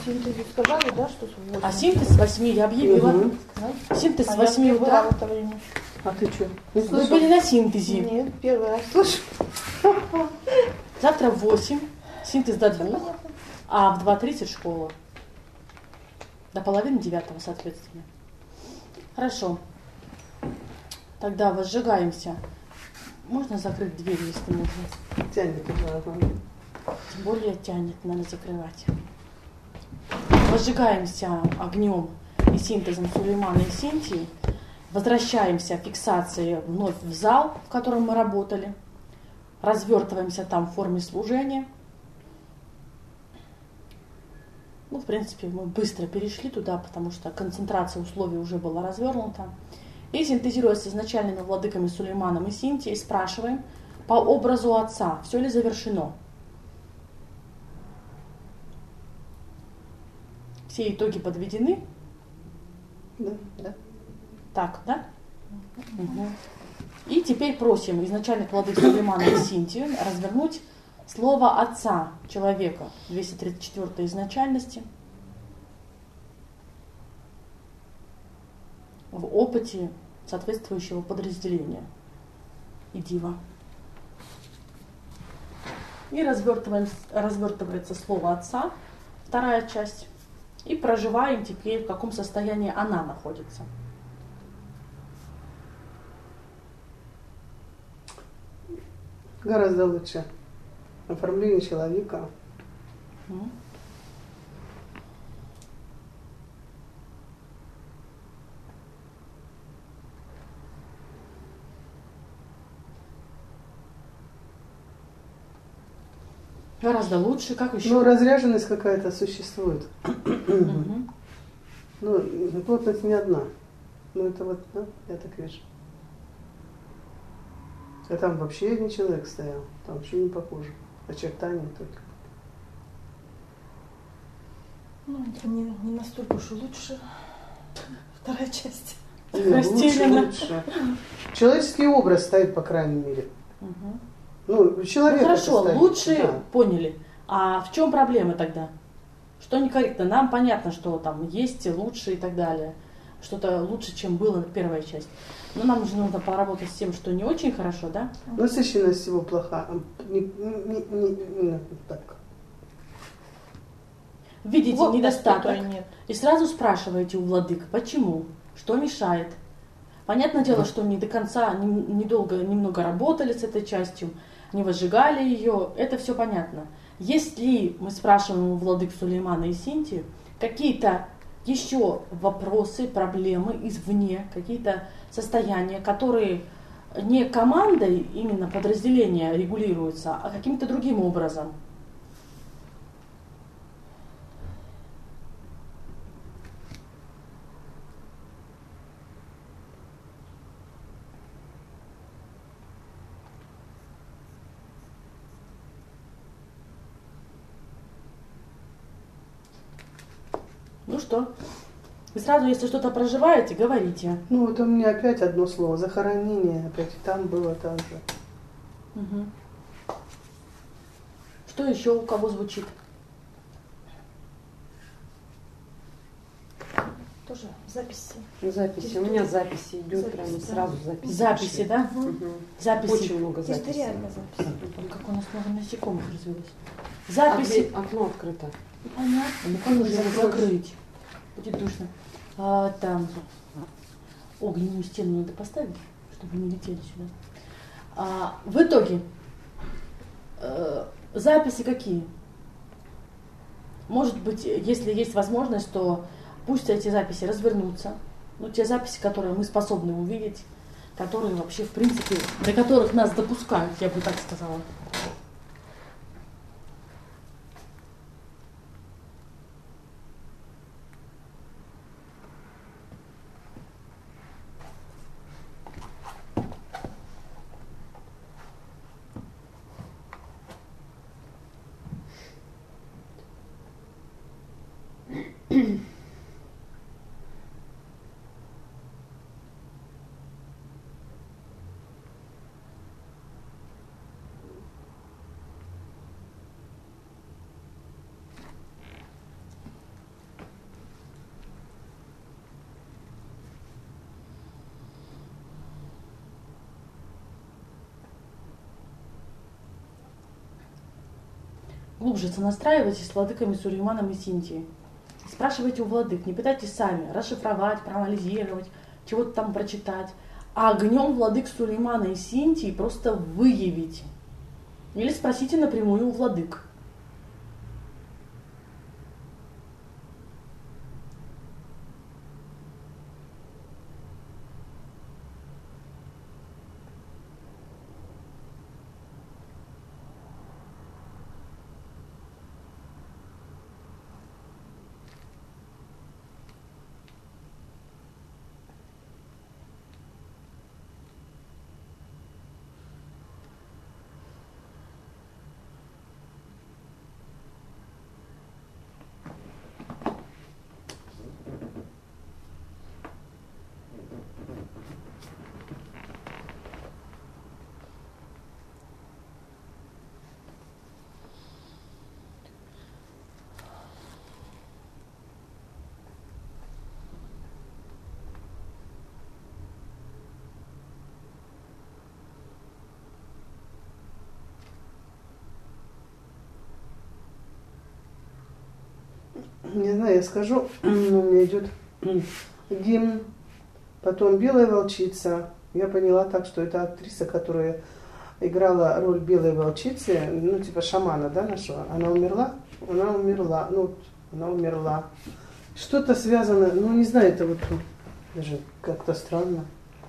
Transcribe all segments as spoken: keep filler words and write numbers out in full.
синтезе сказали, да, что с восьми? А синтез с восьми я объявила. Угу. Синтез с восьми утра. А ты что? Вы были на синтезе? Нет, первый раз слышу. Завтра в восемь. Синтез до двух. А в два тридцать школа. До половины девятого, соответственно. Хорошо. Тогда возжигаемся. Можно закрыть дверь, если нужно? Тянет уже. Тем более тянет, надо закрывать. Возжигаемся огнем и синтезом Сулеймана и Синтии. Возвращаемся фиксацией вновь в зал, в котором мы работали. Развертываемся там в форме служения. Ну, в принципе, мы быстро перешли туда, потому что концентрация условий уже была развернута. И, синтезируя с изначальными владыками Сулейманом и Синтией, спрашиваем по образу отца, все ли завершено. Все итоги подведены? Да, да. Так, да? Угу. И теперь просим изначальных владык Сулеймана и Синтию развернуть слово отца человека, двести тридцать четвёртой изначальности, в опыте соответствующего подразделения и дива. И развертывается слово отца, вторая часть, и проживаем теперь, в каком состоянии она находится. Гораздо лучше. Оформление человека. Mm. Гораздо лучше, как еще? Ну, разряженность какая-то существует. Mm-hmm. Ну, плотность не одна. Ну, это вот, да, я так вижу. А там вообще не человек стоял, там вообще не похоже. Очертания только. Ну, это не, не настолько уж и лучше. Вторая часть. Нет, лучше, лучше. Человеческий образ стоит, по крайней мере. Угу. Ну, человек. Ну, хорошо, стоит, лучше да. Поняли. А в чем проблема тогда? Что некорректно? Нам понятно, что там есть лучше и так далее. Что-то лучше, чем было первая часть. Но нам же нужно поработать с тем, что не очень хорошо, да? Насыщенность его плоха. Не, не, не, не, так. Видите вот недостаток нет. И сразу спрашиваете у владык, почему, что мешает. Понятное дело, что не до конца, недолго, немного работали с этой частью, не возжигали ее, это все понятно. Если мы спрашиваем у владык Сулеймана и Синтии какие-то еще вопросы, проблемы извне, какие-то состояния, которые не командой именно подразделения регулируются, а каким-то другим образом. Ну что, вы сразу, если что-то проживаете, говорите. Ну вот у меня опять одно слово, захоронение, опять там было так же. Угу. Что еще у кого звучит? Тоже записи. Записи. У меня записи идет прямо да. сразу записи. Записи, да? Угу. Записи. Очень много записей. Территориально записи. Как у нас много насекомых развелось. Записи. А, окно открыто. Понятно. Ну как нужно его закрыть? Будет душно. А, там огненную стену надо поставить, чтобы не летели сюда. А, в итоге э, записи какие? Может быть, если есть возможность, то пусть эти записи развернутся. Ну, те записи, которые мы способны увидеть, которые вообще, в принципе, до которых нас допускают, я бы так сказала. глубже сонастраивайтесь с владыками Сулейманом и Синтией. Спрашивайте у владык, не пытайтесь сами расшифровать, проанализировать, чего-то там прочитать. А огнем владык Сулеймана и Синтии просто выявите. Или спросите напрямую у владык. Не знаю, я скажу, у меня идет гимн, потом белая волчица. Я поняла так, что это актриса, которая играла роль белой волчицы, ну типа шамана, да, нашего. Она умерла? Она умерла. Ну, она умерла. Что-то связано, ну не знаю, это вот даже как-то странно.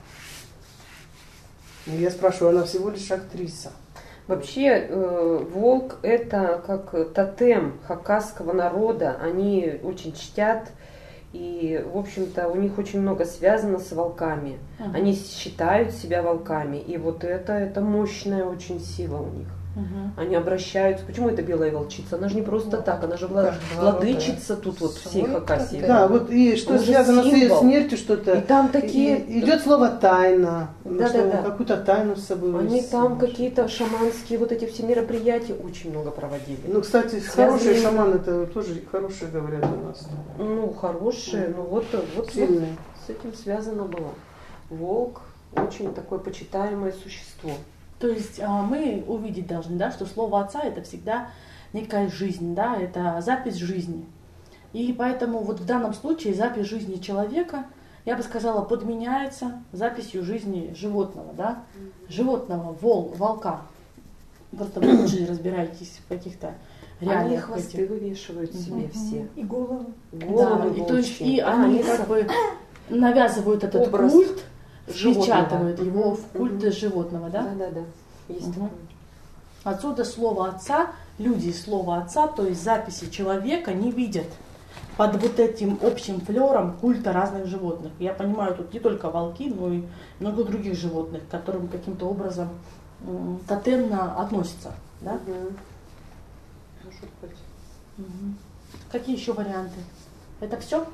Я спрашиваю, она всего лишь актриса. Вообще, э, волк это как тотем хакасского народа. Они очень чтят, и, в общем-то, у них очень много связано с волками. Угу. Они считают себя волками, и вот это, это мощная очень сила у них. Угу. Они обращаются. Почему это белая волчица? Она же не просто так, она же вла- владычица тут вот всей Хакасии. Да, вот и что Он же связано с ее символ. смертью, что-то. И там такие... И- идет слово тайна. Да, что да, да. Какую-то тайну с собой. Они несут. там какие-то шаманские вот эти все мероприятия очень много проводили. Ну, кстати, Связанные- хорошие шаманы, это тоже хорошие говорят у нас. Ну, хорошие, ну вот, вот, вот Сильные. с этим связано было. Волк очень такое почитаемое существо. То есть а, мы увидеть должны, да, что слово отца это всегда некая жизнь, да, это запись жизни. И поэтому вот в данном случае запись жизни человека, я бы сказала, подменяется записью жизни животного, да, животного, вол, волка. Просто вы лучше разбираетесь в каких-то Они реалиях хвосты этих. вывешивают себе Мгм. все. И головы. Головы Да, и, то есть, волчьи. и А, они они как с- бы навязывают этот Образ культ, животного. впечатывают его в культ Мгм. животного, да? Да, да, да. Есть Мгм. такое. Отсюда слово отца, люди слово отца, то есть записи человека не видят под вот этим общим флером культа разных животных. Я понимаю, тут не только волки, но и много других животных, к которым каким-то образом м, тотемно относятся. Да? Мгм. Может быть. Мгм. Какие еще варианты? Это все?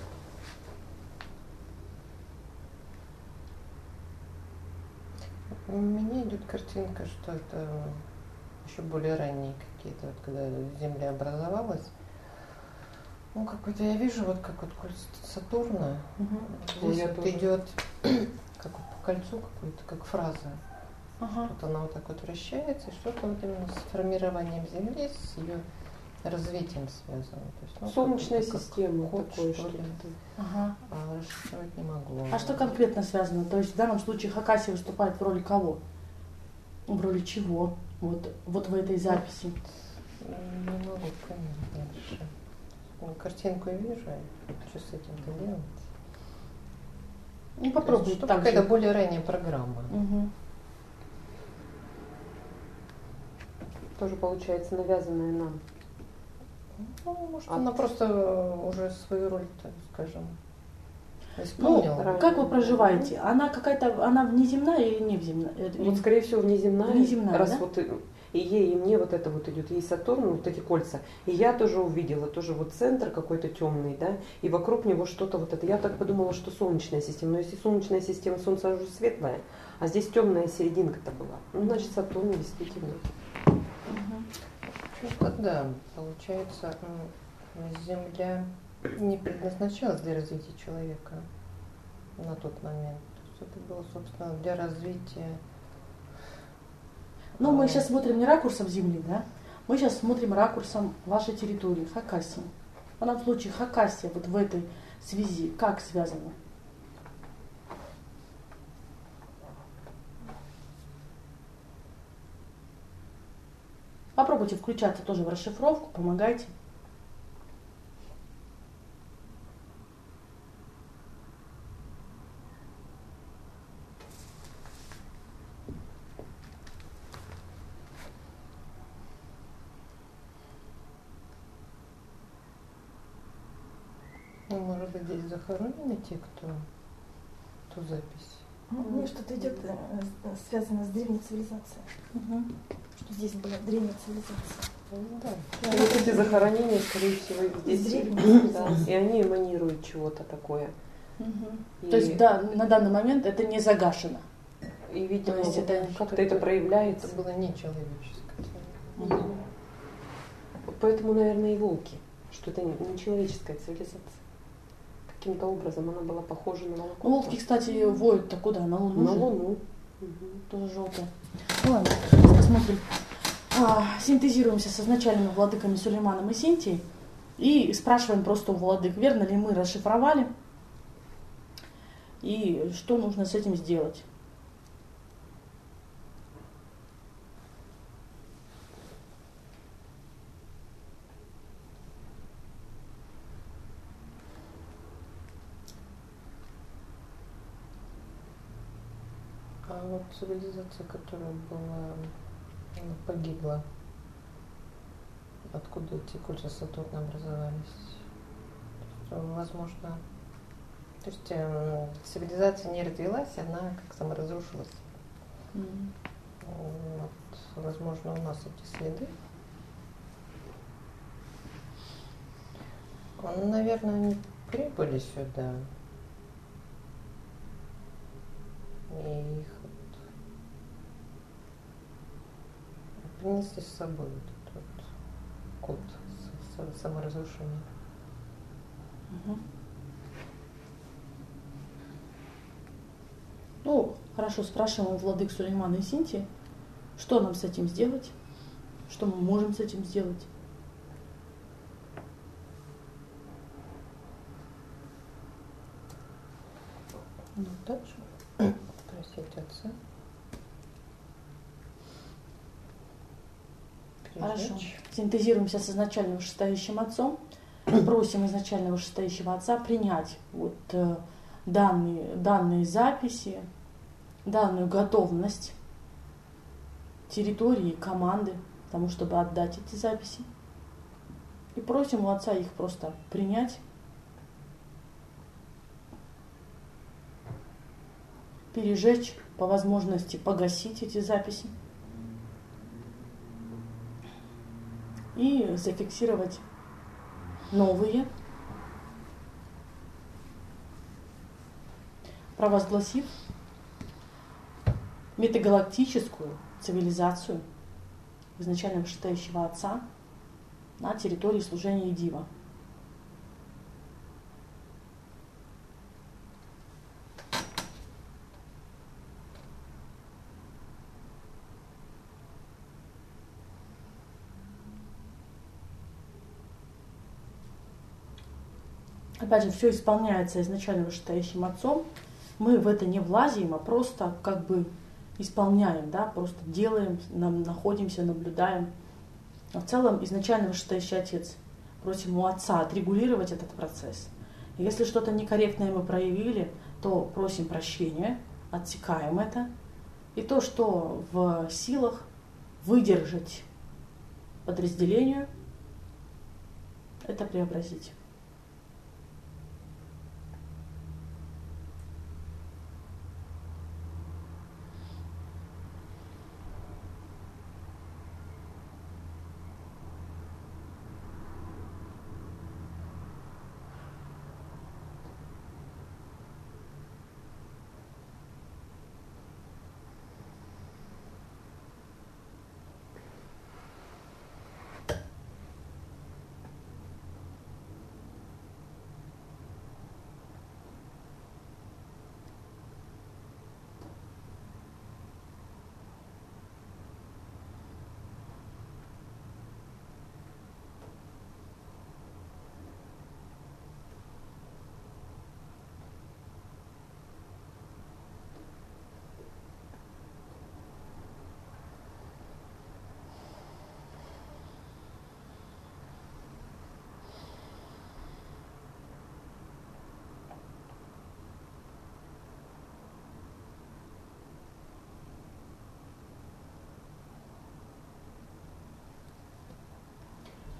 У меня идет картинка, что это еще более ранние какие-то, вот когда Земля образовалась. Ну, какой-то я вижу, вот как вот кольцо Сатурна. Угу. Здесь я вот тоже. идет как вот по кольцу какой-то, как фраза. Ага. Вот она вот так вот вращается, и что-то вот именно с формированием Земли, с ее развитием связано. То есть, ну, Солнечная как- как система ход, такое что ли. что-то. Ага. А расшифровать не могу. А что конкретно связано? То есть в данном случае Хакасия выступает в роли кого? В роли чего? Вот, вот в этой записи. Не могу понять дальше. Ну, картинку я вижу, а что с этим-то делать? Ну попробуй Что так какая-то же. более ранняя программа. Угу. Тоже получается навязанная нам. Ну, может, А она ты- просто уже свою роль, так скажем, Ну, исполнила. ранее. как вы проживаете? Она какая-то, она внеземная или не внеземная? Это- Вот, скорее всего, внеземная. Внеземная, раз да? вот и, и ей, и мне вот это вот идет, ей Сатурн, вот эти кольца. И я тоже увидела, тоже вот центр какой-то темный, да, и вокруг него что-то вот это. Я так подумала, что солнечная система. Но если солнечная система, Солнце уже светлое, а здесь темная серединка-то была. Ну, значит, Сатурн действительно. Мгм. Ну, да, получается, м, Земля не предназначалась для развития человека на тот момент. То есть это было, собственно, для развития. Ну, мы а, сейчас смотрим не ракурсом Земли, да? Мы сейчас смотрим ракурсом вашей территории, Хакасии. Она в случае Хакасия вот в этой связи как связана? Попробуйте включаться тоже в расшифровку, помогайте. Ну, может быть, здесь захоронены те, кто ту запись. Ну, мне что-то идет э, с- связано с древней цивилизацией. Угу. Что здесь была древняя цивилизация. Ну, да. И вот эти захоронения, скорее всего, Из здесь. древней Да, цивилизации. и они эманируют чего-то такое. И, То есть да, на данный момент это не загашено. и видимо, то есть вот это как-то это проявляется. Это было нечеловеческое. Мгм. Поэтому, наверное, и волки, что это не не человеческая цивилизация. Каким-то образом она была похожа на волков. Волки, кстати, воют-то куда? На Луну На же? Луну. Мгм. Тоже желтая. Ну ладно, сейчас посмотрим. А, синтезируемся с изначальными владыками Сулейманом и Синтией и спрашиваем просто у владык, верно ли мы расшифровали и что нужно с этим сделать. А вот цивилизация, которая была, она погибла, откуда эти кольца Сатурна образовались? Что, возможно, то есть эм, цивилизация не развилась, она как саморазрушилась. М. Вот, возможно, у нас эти следы. Ну, наверное, они прибыли сюда. И их вот принесли с собой вот этот вот код с- с- саморазрушения. Мгм. Ну, хорошо, спрашиваем у владык Сулеймана и Синтии, что нам с этим сделать, что мы можем с этим сделать. Ну, дальше просить отца. Хорошо. Прижечь. Синтезируемся с изначально вышестоящим отцом. Просим изначально вышестоящего отца принять вот, э, данные, данные записи, данную готовность территории, команды, к тому, чтобы отдать эти записи. И просим у отца их просто принять, пережечь, по возможности погасить эти записи и зафиксировать новые, провозгласив метагалактическую цивилизацию изначально вышестоящего отца на территории служения Дива. Опять же, все исполняется изначально вышестоящим отцом. Мы в это не влазим, а просто как бы исполняем, да, просто делаем, нам находимся, наблюдаем. А в целом изначально вышестоящий отец. Просим у отца отрегулировать этот процесс. И если что-то некорректное мы проявили, то просим прощения, отсекаем это. И то, что в силах выдержать подразделению, это преобразить.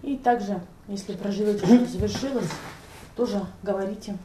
И также, если проживете, что завершилось, тоже говорите.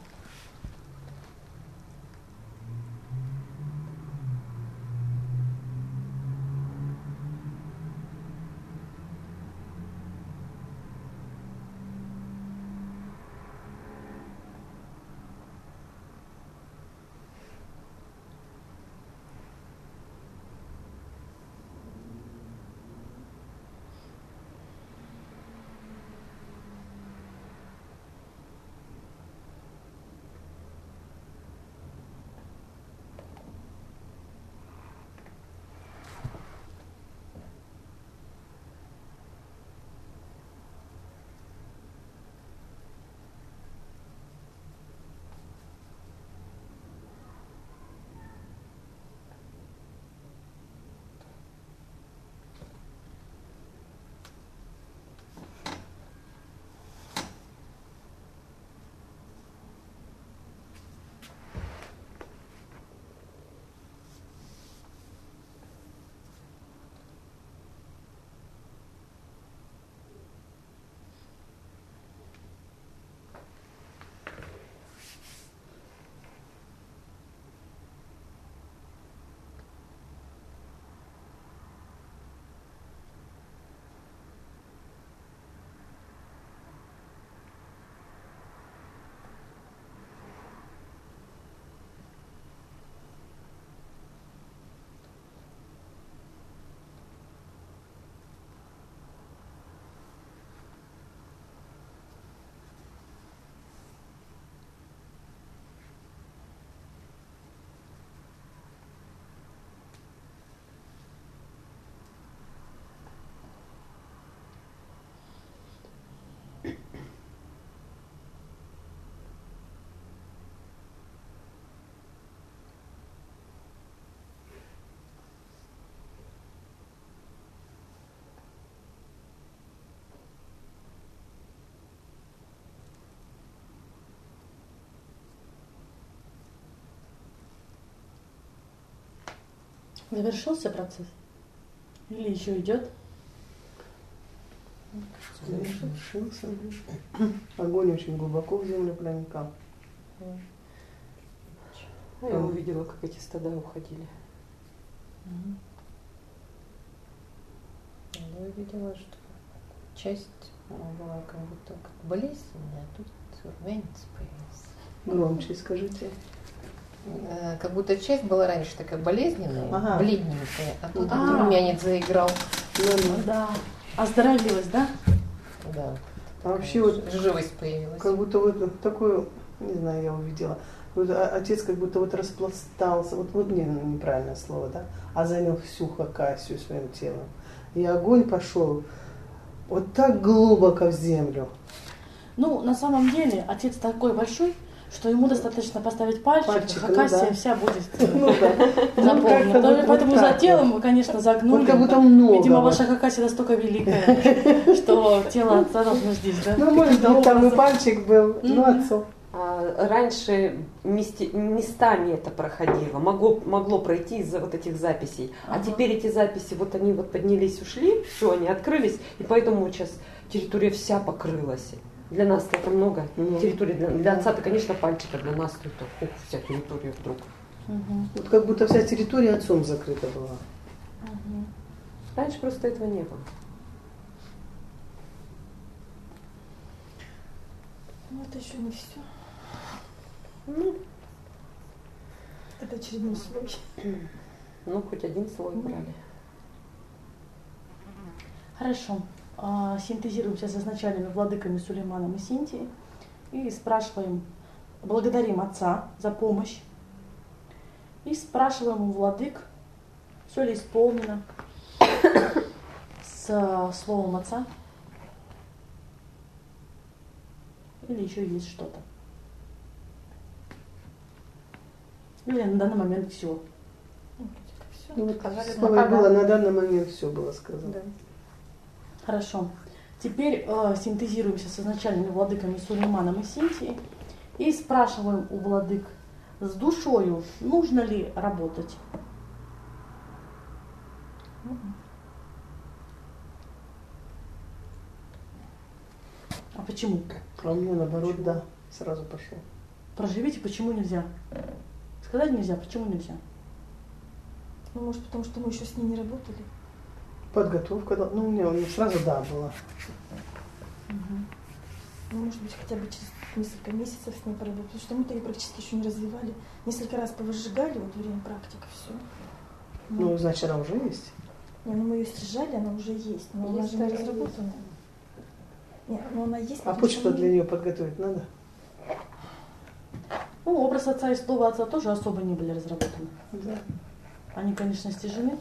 Завершился процесс? Или еще идет? Завершился. Огонь очень глубоко в землю проникал. А я увидела, как эти стада уходили. Я увидела, что часть была как будто как болезненная, а тут румянец появился. Громче скажите. Э, Как будто часть была раньше такая болезненная, Ага. бледненькая, а тут А. румянец заиграл. Ну, Да. Оздоровилась, да? Да. а вообще вот Живость появилась. как будто вот такую, не знаю, я увидела. Вот а- отец как будто вот распластался, вот, вот не, неправильное слово, да, а занял всю Хакасию своим телом. И огонь пошел вот так глубоко в землю. Ну, на самом деле, отец такой большой, что ему достаточно поставить пальчик, Пальчик, ну Хакасия да. вся будет Ну да. Ну, заполнена. как-то вот- Поэтому вот за так телом вот. мы, конечно, загнули. Вот как будто много. Видимо, вот. ваша Хакасия настолько великая, что тело отца должно здесь, да? Ну, может каким-то быть, там и образом. пальчик был, ну, Мгм. отцов. А раньше месте- местами это проходило, могло, могло пройти из-за вот этих записей. А Ага. теперь эти записи, вот они вот поднялись, ушли, все, они открылись, и поэтому вот сейчас территория вся покрылась. Для нас это много. Ну. Территория для, для отца-то, конечно, пальчика, для нас это ух, вся территория вдруг. Мгм. Вот как будто вся территория отцом закрыта была. Мгм. Раньше просто этого не было. Ну, это еще не все. Ну, Это очередной слой. ну хоть один слой брали. Хорошо. А, Синтезируемся с изначальными владыками Сулейманом и Синтией и спрашиваем, благодарим Отца за помощь и спрашиваем у владык, все ли исполнено с а, словом Отца или еще есть что-то. Или на данный момент все. Ну, вроде как всё. Ну, вот Сказали, слово пока, было, да. на данный момент все было сказано. Да. Хорошо. Теперь э, синтезируемся с изначальными владыками Сулейманом и Синтией и спрашиваем у владык, с душою нужно ли работать? А почему? А у меня наоборот, да, сразу пошло. Проживите, почему нельзя? Сказать нельзя, почему нельзя? Ну, может, потому что мы еще с ней не работали. Подготовка, да. Ну, у меня, у меня сразу да была. Мгм. Ну, может быть, хотя бы через несколько месяцев с ней поработать. Потому что мы-то ее практически еще не развивали. Несколько раз повыжигали, вот время практика, все. Ну, значит, она уже есть. Не, ну мы ее сжали, она уже есть, но она Есть, же не она разработана. Нет, но она есть. А потому что почту мы- для нее подготовить надо? Ну, образ отца и слово отца тоже особо не были разработаны. Да. Они, конечно, стяжены.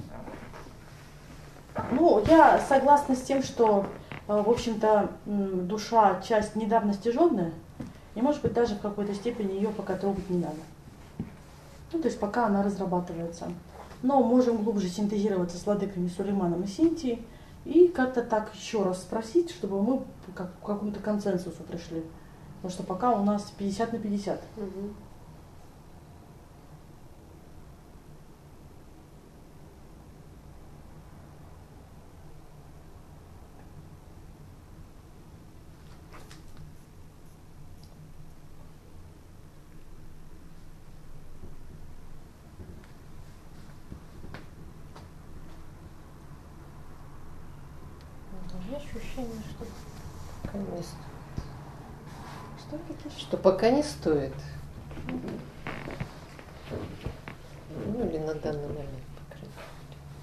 Ну, я согласна с тем, что, э, в общем-то, м, душа часть недавно стяженная, и, может быть, даже в какой-то степени ее пока трогать не надо. Ну, то есть пока она разрабатывается. Но можем глубже синтезироваться с владыками Сулейманом и Синтией и как-то так еще раз спросить, чтобы мы как- к какому-то консенсусу пришли. Потому что пока у нас пятьдесят на пятьдесят. Мгм. Есть ощущение, что пока не стоит. Что какие Что пока не стоит. Ну или на данный момент, по крайней мере.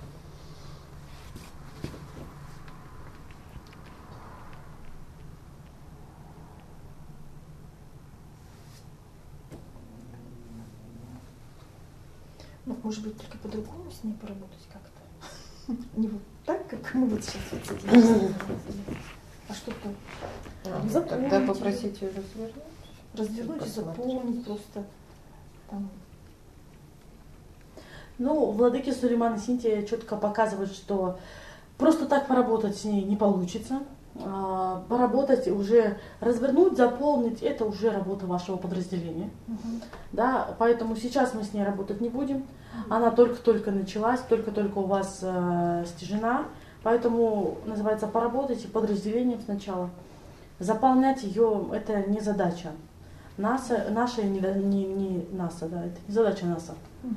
Ну, может быть, только по-другому с ней поработать как-то. Не вот так, как мы вот сейчас вот с этим работали. А что-то А, Ну, тогда заполните. попросить ее развернуть. развернуть и Посмотреть. заполнить просто там. Ну, владыки Сулейман и Синтия четко показывают, что просто так поработать с ней не получится. А, Поработать уже, развернуть, заполнить, это уже работа вашего подразделения. Да, поэтому сейчас мы с ней работать не будем. Она только-только началась, только-только у вас э, стяжена. Поэтому называется поработайте подразделением сначала. Заполнять ее это не задача. НАСА, наша не, не, не НАСА, да, это не задача НАСА.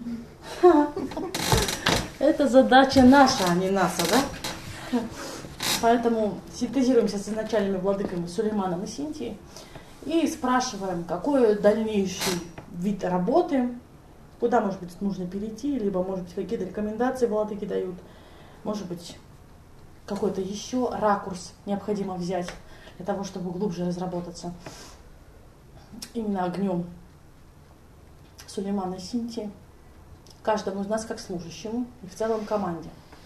Это задача наша, а не НАСА, да? Поэтому синтезируемся с изначальными владыками Сулейманом и Синтией и спрашиваем, какой дальнейший вид работы, куда, может быть, нужно перейти, либо, может быть, какие-то рекомендации владыки дают, может быть, какой-то еще ракурс необходимо взять для того, чтобы глубже разработаться именно огнем Сулеймана и Синтии, каждому из нас как служащему и в целом команде.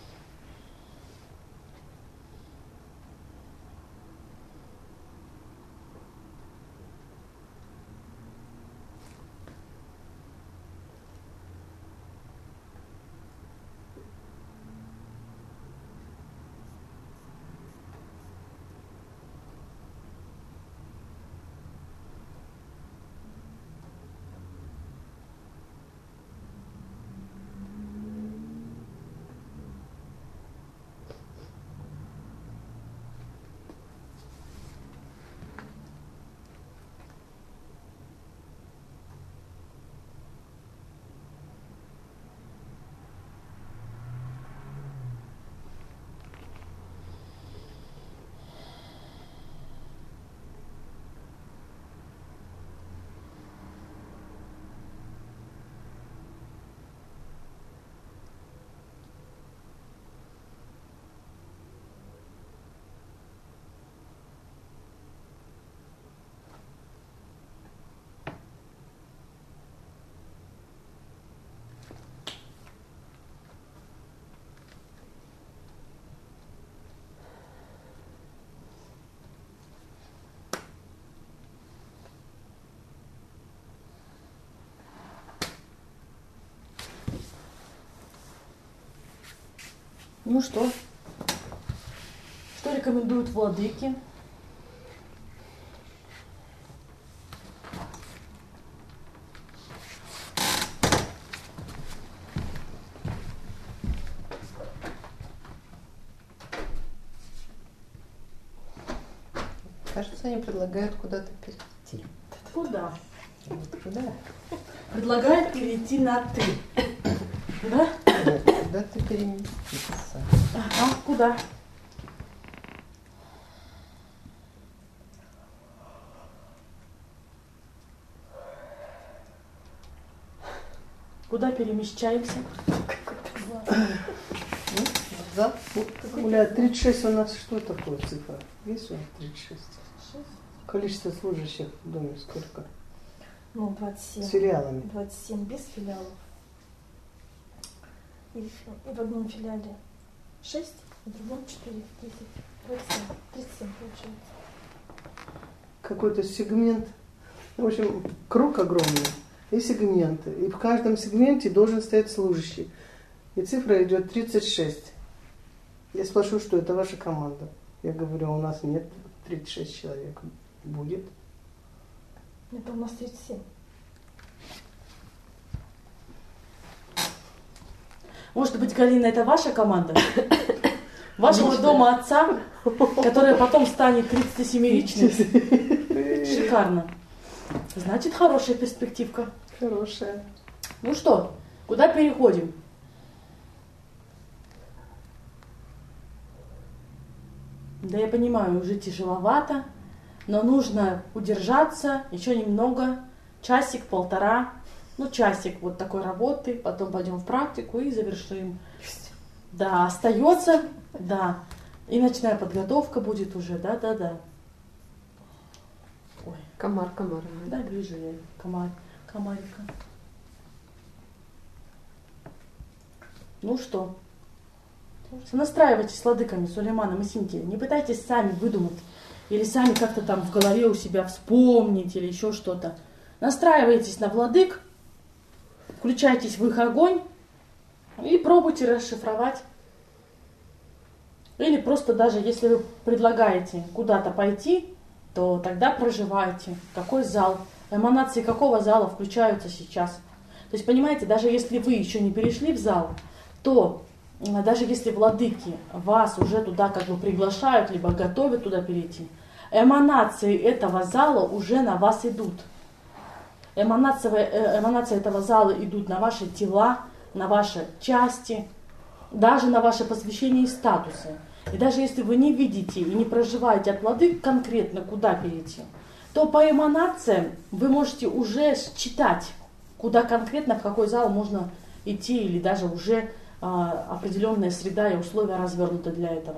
Ну что? Что рекомендуют владыки? Кажется, они предлагают куда-то перейти. Куда? Вот куда? Предлагает перейти на ты. Да? Нет, куда-то переместиться. Ага, куда? Куда перемещаемся? За. Оля, тридцать шесть у нас что такое цифра? Есть у нас тридцать шесть? Количество служащих в доме сколько? Ну, двадцать семь. С филиалами. двадцать семь без филиалов. И, и в одном филиале шесть, в другом четыре. тридцать. двадцать семь. тридцать семь получается. Какой-то сегмент. В общем, круг огромный. И сегменты. И в каждом сегменте должен стоять служащий. И цифра идет тридцать шесть. Я спрошу, что это ваша команда. Я говорю, у нас нет тридцать шесть человек. Будет. Это у нас тридцать семь. Может быть, Галина, это ваша команда? Вашего дома отца, которая потом станет тридцатисемеричной? Шикарно. Значит, хорошая перспективка. Хорошая. Ну что, куда переходим? Да я понимаю, уже тяжеловато, но нужно удержаться еще немного, часик-полтора, ну часик вот такой работы, потом пойдем в практику и завершим. Да, остается, да, и ночная подготовка будет уже, да-да-да. Ой, Комар, комар. да, вижу я комар, комарика. Ну что? Сонастраивайтесь с владыками Сулейманом и Синтией. Не пытайтесь сами выдумать или сами как-то там в голове у себя вспомнить или еще что-то. Настраивайтесь на владык, включайтесь в их огонь и пробуйте расшифровать. Или просто даже если вы предлагаете куда-то пойти, то тогда проживайте. Какой зал, эманации какого зала включаются сейчас. То есть, понимаете, даже если вы еще не перешли в зал, то даже если владыки вас уже туда как бы приглашают, либо готовят туда перейти, эманации этого зала уже на вас идут. Эманации, эманации этого зала идут на ваши тела, на ваши части, даже на ваше посвящение и статусы. И даже если вы не видите и не проживаете от владык конкретно, куда перейти, то по эманациям вы можете уже считать, куда конкретно, в какой зал можно идти, или даже уже а, определенная среда и условия развернуты для этого.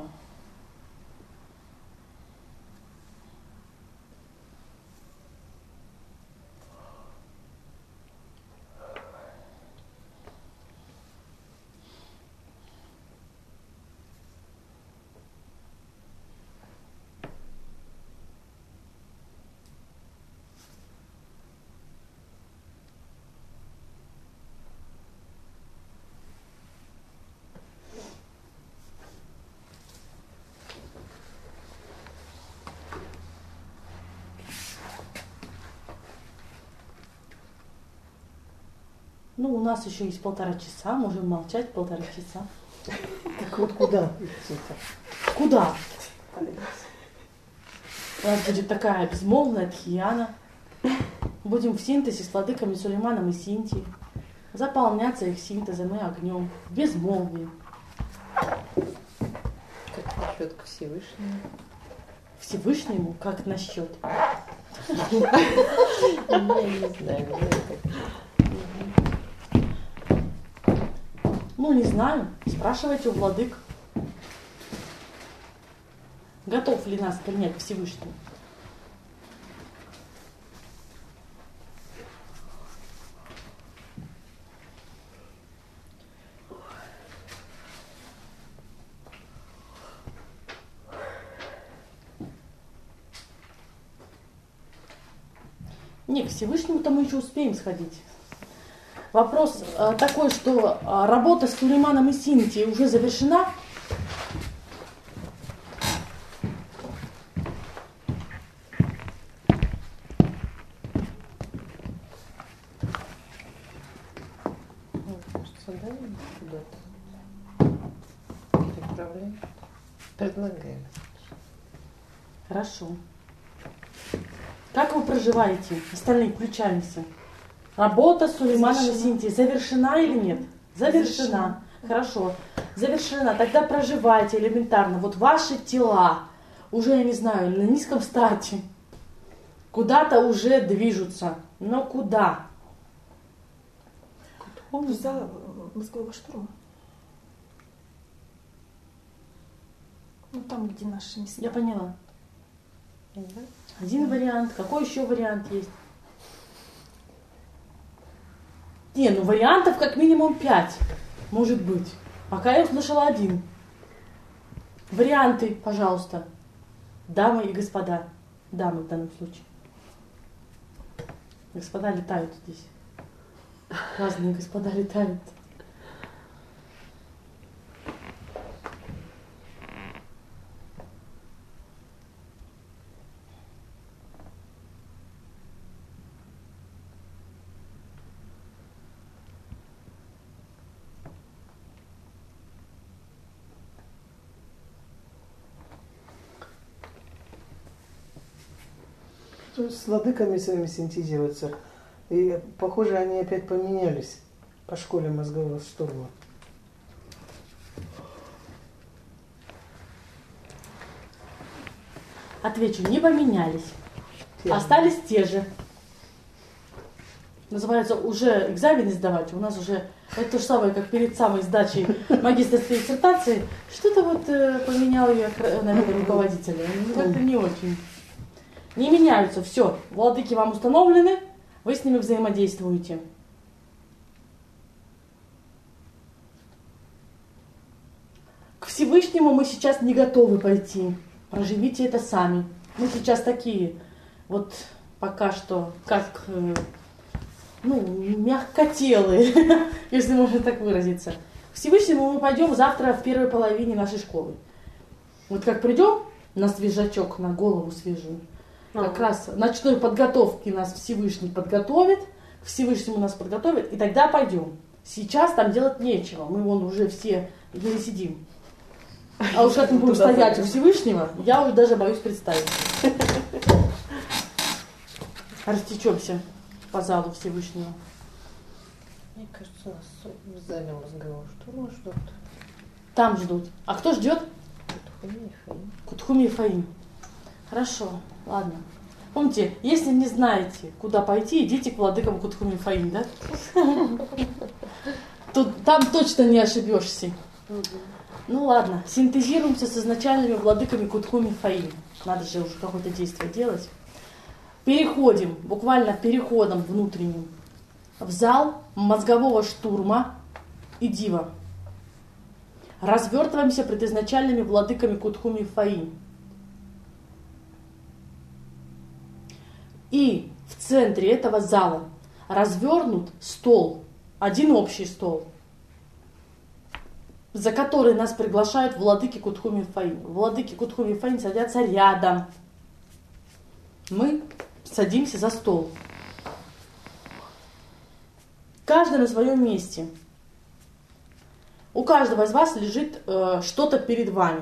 Ну, у нас еще есть полтора часа, можем молчать полтора часа. Так вот куда идти-то? Куда? У нас будет такая безмолвная тхьяна. Будем в синтезе с владыками Сулейманом и Синтией заполняться их синтезом и огнем, в безмолвии. Как насчет к Всевышнему? Всевышнему, как насчет? Я не знаю. Ну, не знаю. Спрашивайте у владык. Готов ли нас принять Всевышний? Не, к Всевышнему-то мы еще успеем сходить. Вопрос э, такой, что э, работа с Сулейманом и Синтией уже завершена. Кажется, да, куда-то переправляем. Предлагаем. Хорошо. Как вы проживаете? Остальные включаемся. Работа Сулеймановой Синтии завершена или нет? Завершена. Хорошо. Завершена. Тогда проживайте элементарно. Вот ваши тела уже, я не знаю, на низком старте. Куда-то уже движутся. Но куда? В зал мозгового штурма. Ну там, где наши места. Я поняла. Да? Один вариант. Какой еще вариант есть? Не, ну вариантов как минимум пять. Может быть. Пока я услышала один. Варианты, пожалуйста. Дамы и господа. Дамы в данном случае. Господа летают здесь. Разные господа летают. С владыками своими синтезируются. И, похоже, они опять поменялись по школе мозгового штурма. Отвечу, не поменялись. Те же. Остались те же. Называется, уже экзамены сдавать. У нас уже это то же самое, как перед самой сдачей магистерской диссертации. Что-то вот э, поменял я, наверное, руководителя. Ну, как-то не очень. Не меняются. Все. Владыки вам установлены. Вы с ними взаимодействуете. К Всевышнему мы сейчас не готовы пойти. Проживите это сами. Мы сейчас такие, вот пока что, как, ну, мягкотелые, если можно так выразиться. К Всевышнему мы пойдем завтра в первой половине нашей школы. Вот как придем на свежачок, на голову свежую, как раз ночной подготовки нас Всевышний подготовит, к Всевышнему нас подготовит, и тогда пойдем. Сейчас там делать нечего, мы вон уже все еле сидим. А уж как мы будем стоять у Всевышнего, я уже даже боюсь представить. Растечемся по залу Всевышнего. Мне кажется, нас в зале мозгового штурма ждут. Там ждут. А кто ждет? Кутхуми и Фаим. Кутхуми и Фаим. Хорошо, ладно. Помните, если не знаете, куда пойти, идите к владыкам Кутхуми и Фаим, да? Тут, там точно не ошибешься. Ну ладно, синтезируемся с изначальными владыками Кутхуми и Фаим. Надо же уже какое-то действие делать. Переходим, буквально переходом внутренним, в зал мозгового штурма и дива. Развертываемся пред изначальными владыками Кутхуми и Фаим. И в центре этого зала развернут стол, один общий стол, за который нас приглашают владыки Кутхуми и Фаим. Владыки Кутхуми и Фаим садятся рядом. Мы садимся за стол. Каждый на своем месте. У каждого из вас лежит э, что-то перед вами.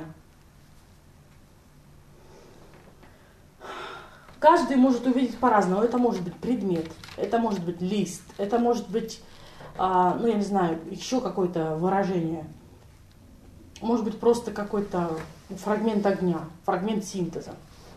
Каждый может увидеть по-разному. Это может быть предмет, это может быть лист, это может быть, э, ну я не знаю, еще какое-то выражение. Может быть просто какой-то фрагмент огня, фрагмент синтеза.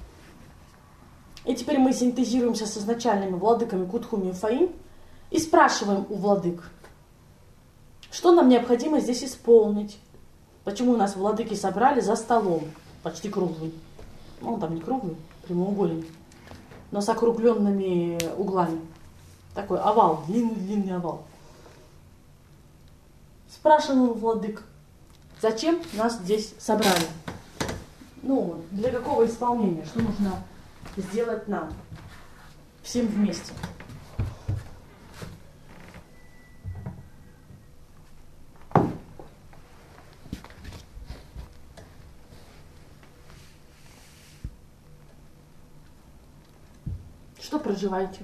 И теперь мы синтезируемся с изначальными владыками Кутхуми и Фаим и спрашиваем у владык, что нам необходимо здесь исполнить. Почему нас владыки собрали за столом, почти круглый. Ну, он там не круглый, прямоугольный, но с округленными углами. Такой овал, длинный-длинный овал. Спрашиваем у владык, зачем нас здесь собрали? Ну, для какого исполнения? Что нужно сделать нам? Всем вместе. Что проживаете?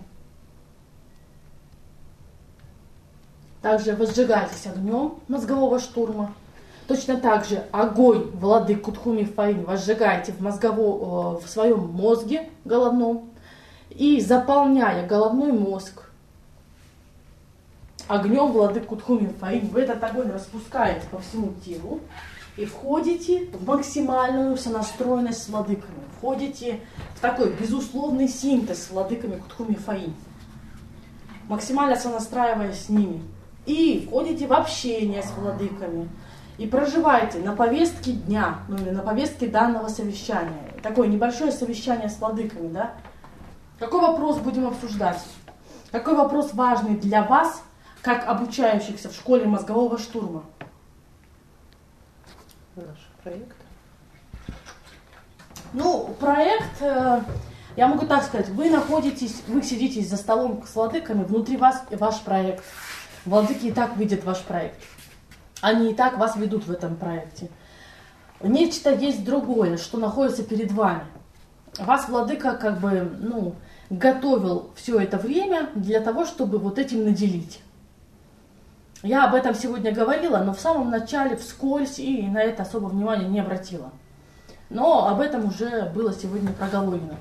Также возжигайтесь огнем мозгового штурма. Точно так же огонь владык Кутхуми и Фаим возжигайте в, мозгово, в своем мозге головном. и заполняя головной мозг огнем владык Кутхуми Фаин, вы этот огонь распускаете по всему телу и входите в максимальную сонастроенность с владыками, входите в такой безусловный синтез с владыками Кутхуми Фаин, максимально сонастраиваясь с ними, и входите в общение с владыками, и проживаете на повестке дня, ну или на повестке данного совещания, такое небольшое совещание с владыками, да? Какой вопрос будем обсуждать? Какой вопрос важный для вас, как обучающихся в школе мозгового штурма? Наш проект. Ну, проект, э, я могу так сказать, вы находитесь, вы сидите за столом с владыками, внутри вас ваш проект. Владыки и так видят ваш проект. Они и так вас ведут в этом проекте. Нечто есть другое, что находится перед вами. Вас владыка как бы, ну, готовил все это время для того, чтобы вот этим наделить. Я об этом сегодня говорила, но в самом начале вскользь и на это особо внимания не обратила. Но об этом уже было сегодня проговорено.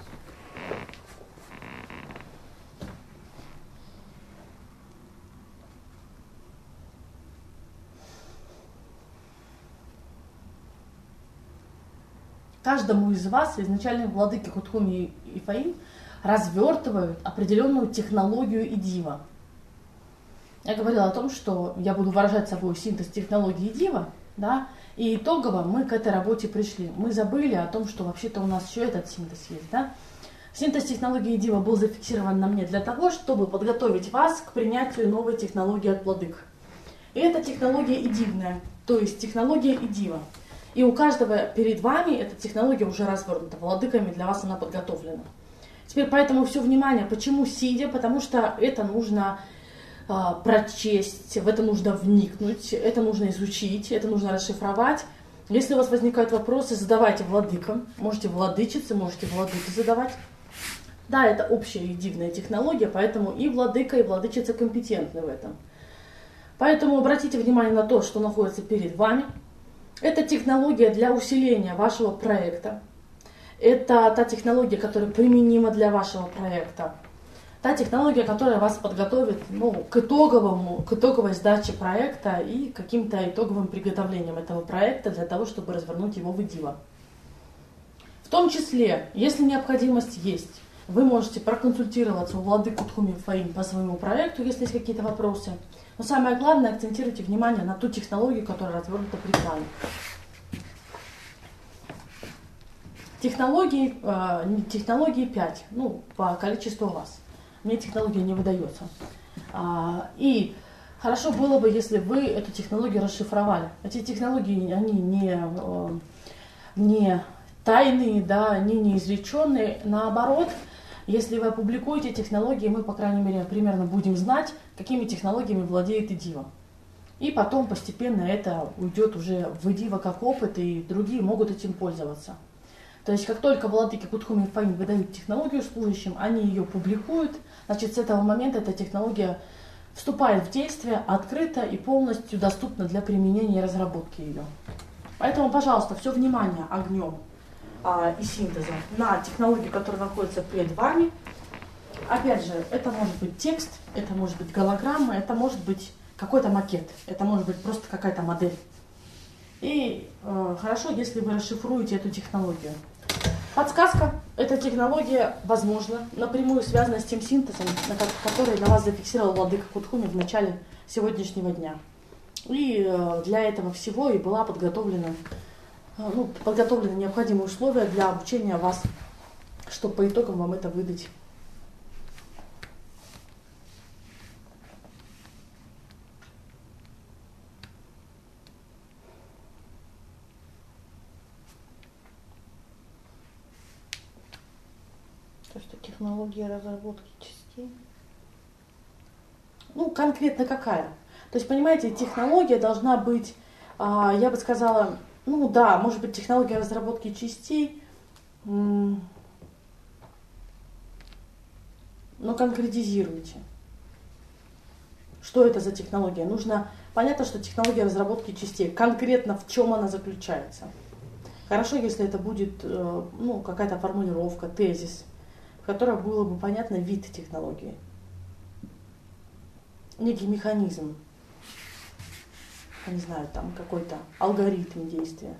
Каждому из вас изначально владыки Кутхуми и Фаин развертывают определенную технологию и дива. Я говорила о том, что я буду выражать собой синтез технологии и дива, да, и итогово мы к этой работе пришли. Мы забыли о том, что вообще-то у нас еще этот синтез есть. Да? Синтез технологии и дива был зафиксирован на мне для того, чтобы подготовить вас к принятию новой технологии от владык. И это технология и дивная, то есть технология и дива. И у каждого перед вами эта технология уже развернута, владыками для вас она подготовлена. Теперь поэтому все внимание, почему сидя, потому что это нужно а, прочесть, в это нужно вникнуть, это нужно изучить, это нужно расшифровать. Если у вас возникают вопросы, задавайте владыкам, можете владычицы, можете владыки задавать. Да, это общая и дивная технология, поэтому и владыка, и владычица компетентны в этом. Поэтому обратите внимание на то, что находится перед вами. Это технология для усиления вашего проекта. Это та технология, которая применима для вашего проекта. Та технология, которая вас подготовит, ну, к итоговому, к итоговой сдаче проекта и каким-то итоговым приготовлением этого проекта для того, чтобы развернуть его в дива. В том числе, если необходимость есть, вы можете проконсультироваться у владык Кутхуми Фаин по своему проекту, если есть какие-то вопросы. Но самое главное, акцентируйте внимание на ту технологию, которая развернута при плане. Технологии, э, технологии пять, ну, по количеству вас. Мне технология не выдается. А, и хорошо было бы, если вы эту технологию расшифровали. Эти технологии, они не, э, не тайные, да, они не изреченные. Наоборот, если вы опубликуете технологии, мы, по крайней мере, примерно будем знать, какими технологиями владеет и дива. И потом постепенно это уйдет уже в дива как опыт, и другие могут этим пользоваться. То есть, как только владыки Кутхуми Фаин выдают технологию служащим, они ее публикуют, значит, с этого момента эта технология вступает в действие открыто и полностью доступна для применения и разработки ее. Поэтому, пожалуйста, все внимание огнем и синтеза на технологии, которые находятся перед вами. Опять же, это может быть текст, это может быть голограмма, это может быть какой-то макет, это может быть просто какая-то модель. И э, хорошо, если вы расшифруете эту технологию. Подсказка. Эта технология, возможно, напрямую связана с тем синтезом, который на вас зафиксировал владыка Кутхуми в начале сегодняшнего дня. И э, для этого всего и была подготовлена Ну, подготовлены необходимые условия для обучения вас, чтобы по итогам вам это выдать. То, что технология разработки частей. Ну, конкретно какая? То есть, понимаете, технология должна быть, я бы сказала, ну да, может быть, технология разработки частей, но конкретизируйте. Что это за технология? Нужно, понятно, что технология разработки частей, конкретно в чем она заключается. Хорошо, если это будет, ну, какая-то формулировка, тезис. в которой было бы понятно вид технологии. Некий механизм, не знаю, там какой-то алгоритм действия.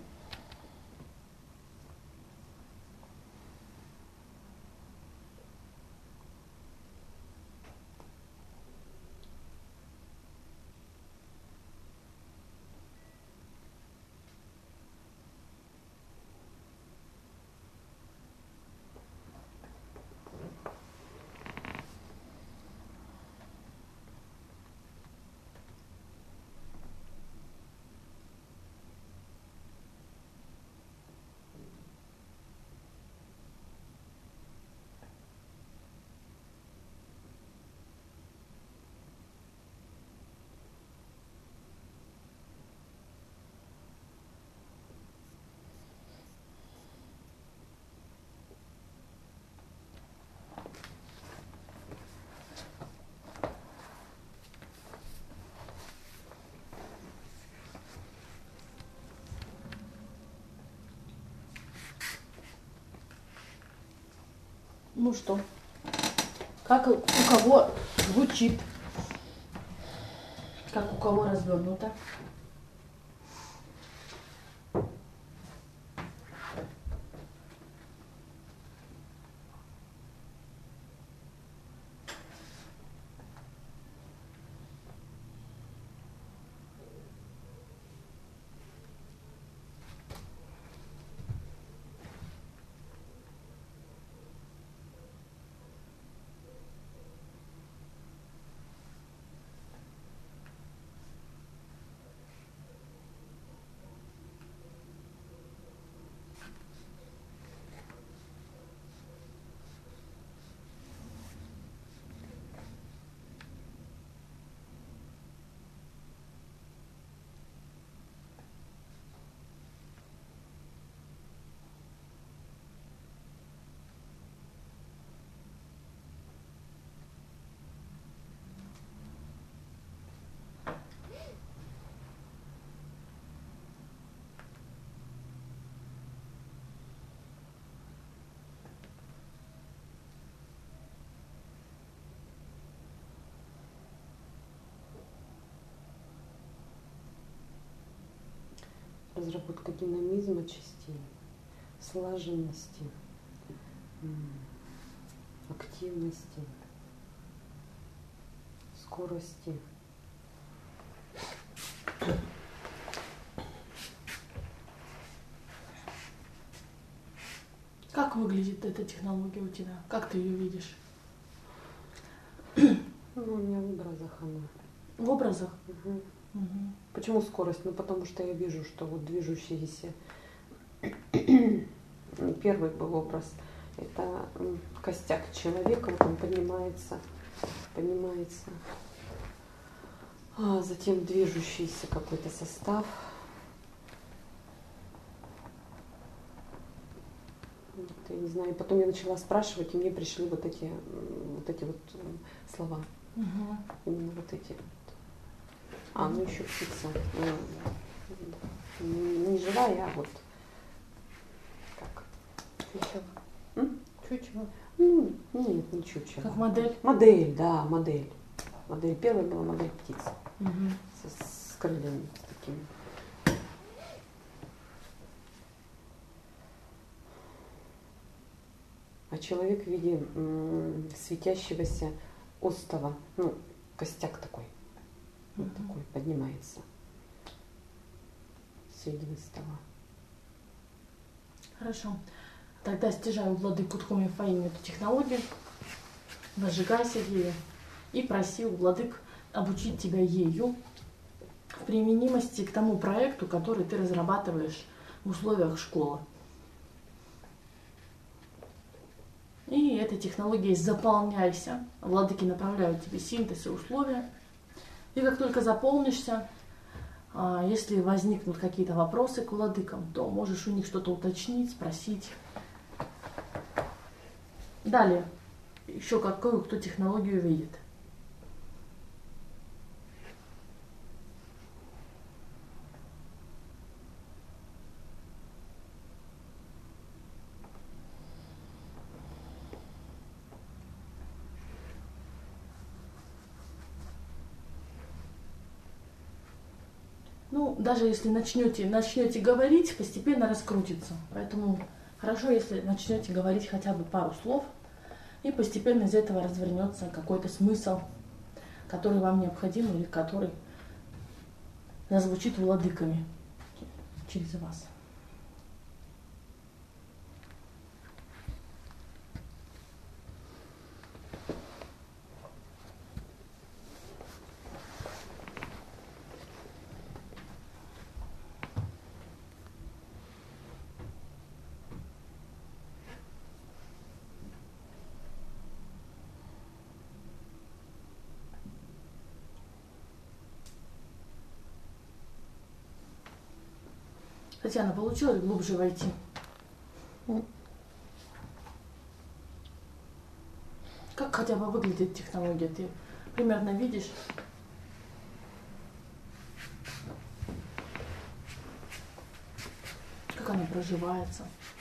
Ну что, как у кого звучит, как у кого развернуто. Разработка динамизма частей, слаженности, активности, скорости. Как выглядит эта технология у тебя? Как ты ее видишь? Ну, у меня в образах она. В образах? Угу. Угу. Почему скорость? Ну, потому что я вижу, что вот движущиеся. Первый был образ. Это костяк человека, вот он поднимается, поднимается. А затем движущийся какой-то состав. Вот, я не знаю. Потом я начала спрашивать, и мне пришли вот эти вот эти вот слова. Угу. Именно вот эти. А, ну еще птица. Не живая, а вот как? Чучело. М? Чучело. Ну, нет, не чучело. Как модель? Модель, да, модель. Модель первая была модель птицы. Угу. С, с крыльями с такими. А человек в виде м, светящегося остова, ну, костяк такой. Вот Угу. такой поднимается в середине стола. Хорошо. Тогда стяжаю владыку Тхоми Фаим эту технологию, возжигайся ею и проси у владык обучить тебя ею в применимости к тому проекту, который ты разрабатываешь в условиях школы. И этой технологией заполняйся. Владыки направляют тебе синтез и условия. И как только заполнишься, если возникнут какие-то вопросы к владыкам, то можешь у них что-то уточнить, спросить. Далее, еще какую кто технологию видит. Ну, даже если начнете, начнете говорить, постепенно раскрутится. Поэтому хорошо, если начнете говорить хотя бы пару слов, и постепенно из этого развернется какой-то смысл, который вам необходим или который зазвучит владыками через вас. Татьяна, получилось глубже войти? Как хотя бы выглядит технология? Ты примерно видишь? Как она проживается?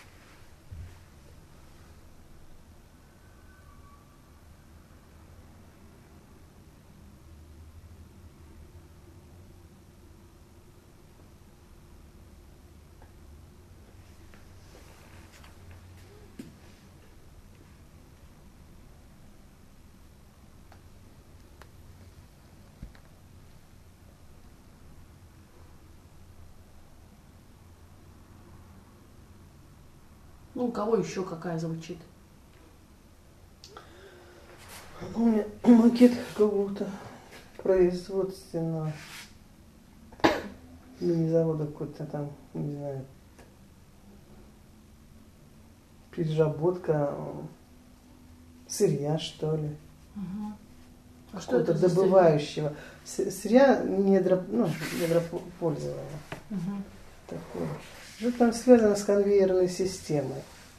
Ну, у кого еще какая звучит? У меня макет какого-то производственного мини-завода какой-то там, не знаю, переработка сырья, что ли. Угу. А что Какого-то это за добывающего. С- Сырья недро, ну, недропользования. Угу. Такое. Что там связано с конвейерной системой.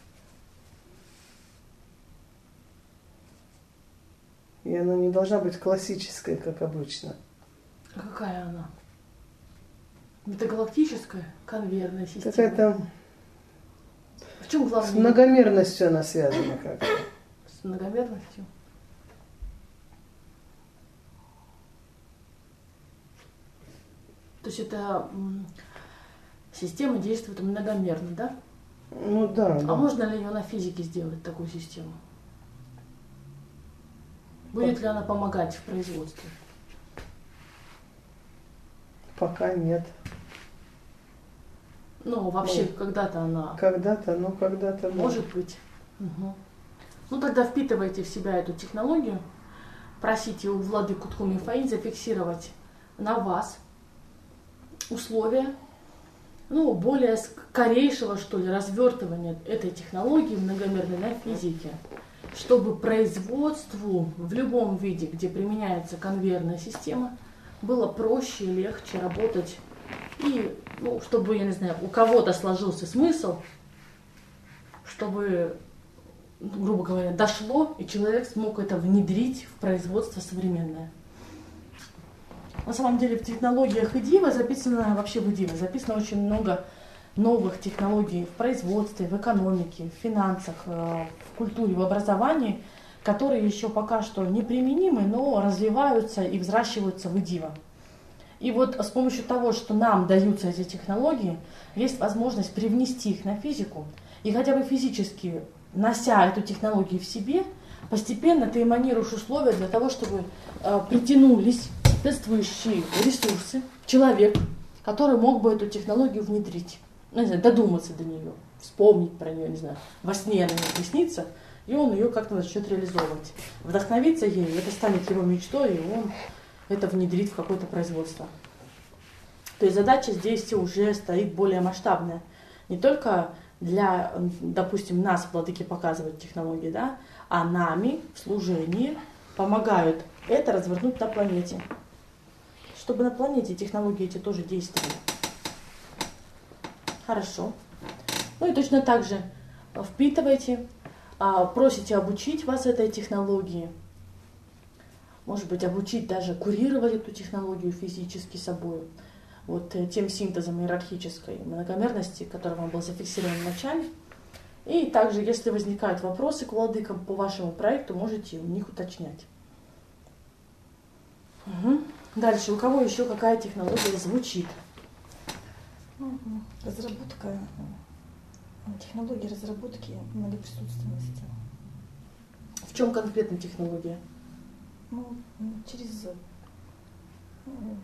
И она не должна быть классической, как обычно. А какая она? Метагалактическая конвейерная система? Какая-то В чем с главное? многомерностью она связана как-то. С многомерностью? То есть это м, система действует многомерно, да? Ну да, А да. можно ли ее на физике сделать, такую систему? Будет ли она помогать в производстве? Пока нет. Ну, вообще, Ну, когда-то она Когда-то, ну когда-то да. может быть. Мгм. Ну, тогда впитывайте в себя эту технологию, просите у владыку Тхуми Фаин зафиксировать на вас условия, ну, более скорейшего, что ли, развертывания этой технологии многомерной на физике, чтобы производству в любом виде, где применяется конвейерная система, было проще и легче работать. И, ну, чтобы, я не знаю, у кого-то сложился смысл, чтобы, ну, грубо говоря, дошло, и человек смог это внедрить в производство современное. На самом деле в технологиях ИДИВА записано, вообще в ИДИВА записано очень много новых технологий в производстве, в экономике, в финансах, в культуре, в образовании, которые еще пока что неприменимы, но развиваются и взращиваются в ИДИВА. И вот с помощью того, что нам даются эти технологии, есть возможность привнести их на физику, и хотя бы физически, нося эту технологию в себе, постепенно ты эманируешь условия для того, чтобы э, притянулись соответствующие ресурсы, человек, который мог бы эту технологию внедрить, ну, не знаю, додуматься до нее, вспомнить про нее, не знаю, во сне она ему приснится, и он ее как-то начнет реализовывать. Вдохновиться ей, это станет его мечтой, и он это внедрит в какое-то производство. То есть задача здесь уже стоит более масштабная. Не только для, допустим, нас, владыки, показывать технологии, да, а нами в служении помогают это развернуть на планете. Чтобы на планете технологии эти тоже действовали. Хорошо. Ну и точно так же впитывайте, просите обучить вас этой технологии. Может быть, обучить даже курировать эту технологию физически собой. Вот тем синтезом иерархической многомерности, который вам был зафиксирован в начале. И также, если возникают вопросы к владыкам по вашему проекту, можете у них уточнять. Угу. Дальше, у кого еще какая технология звучит? Мгм. Разработка, э, технологии разработки многоприсутственности. В чем конкретно технология? Ну, м, через э, м,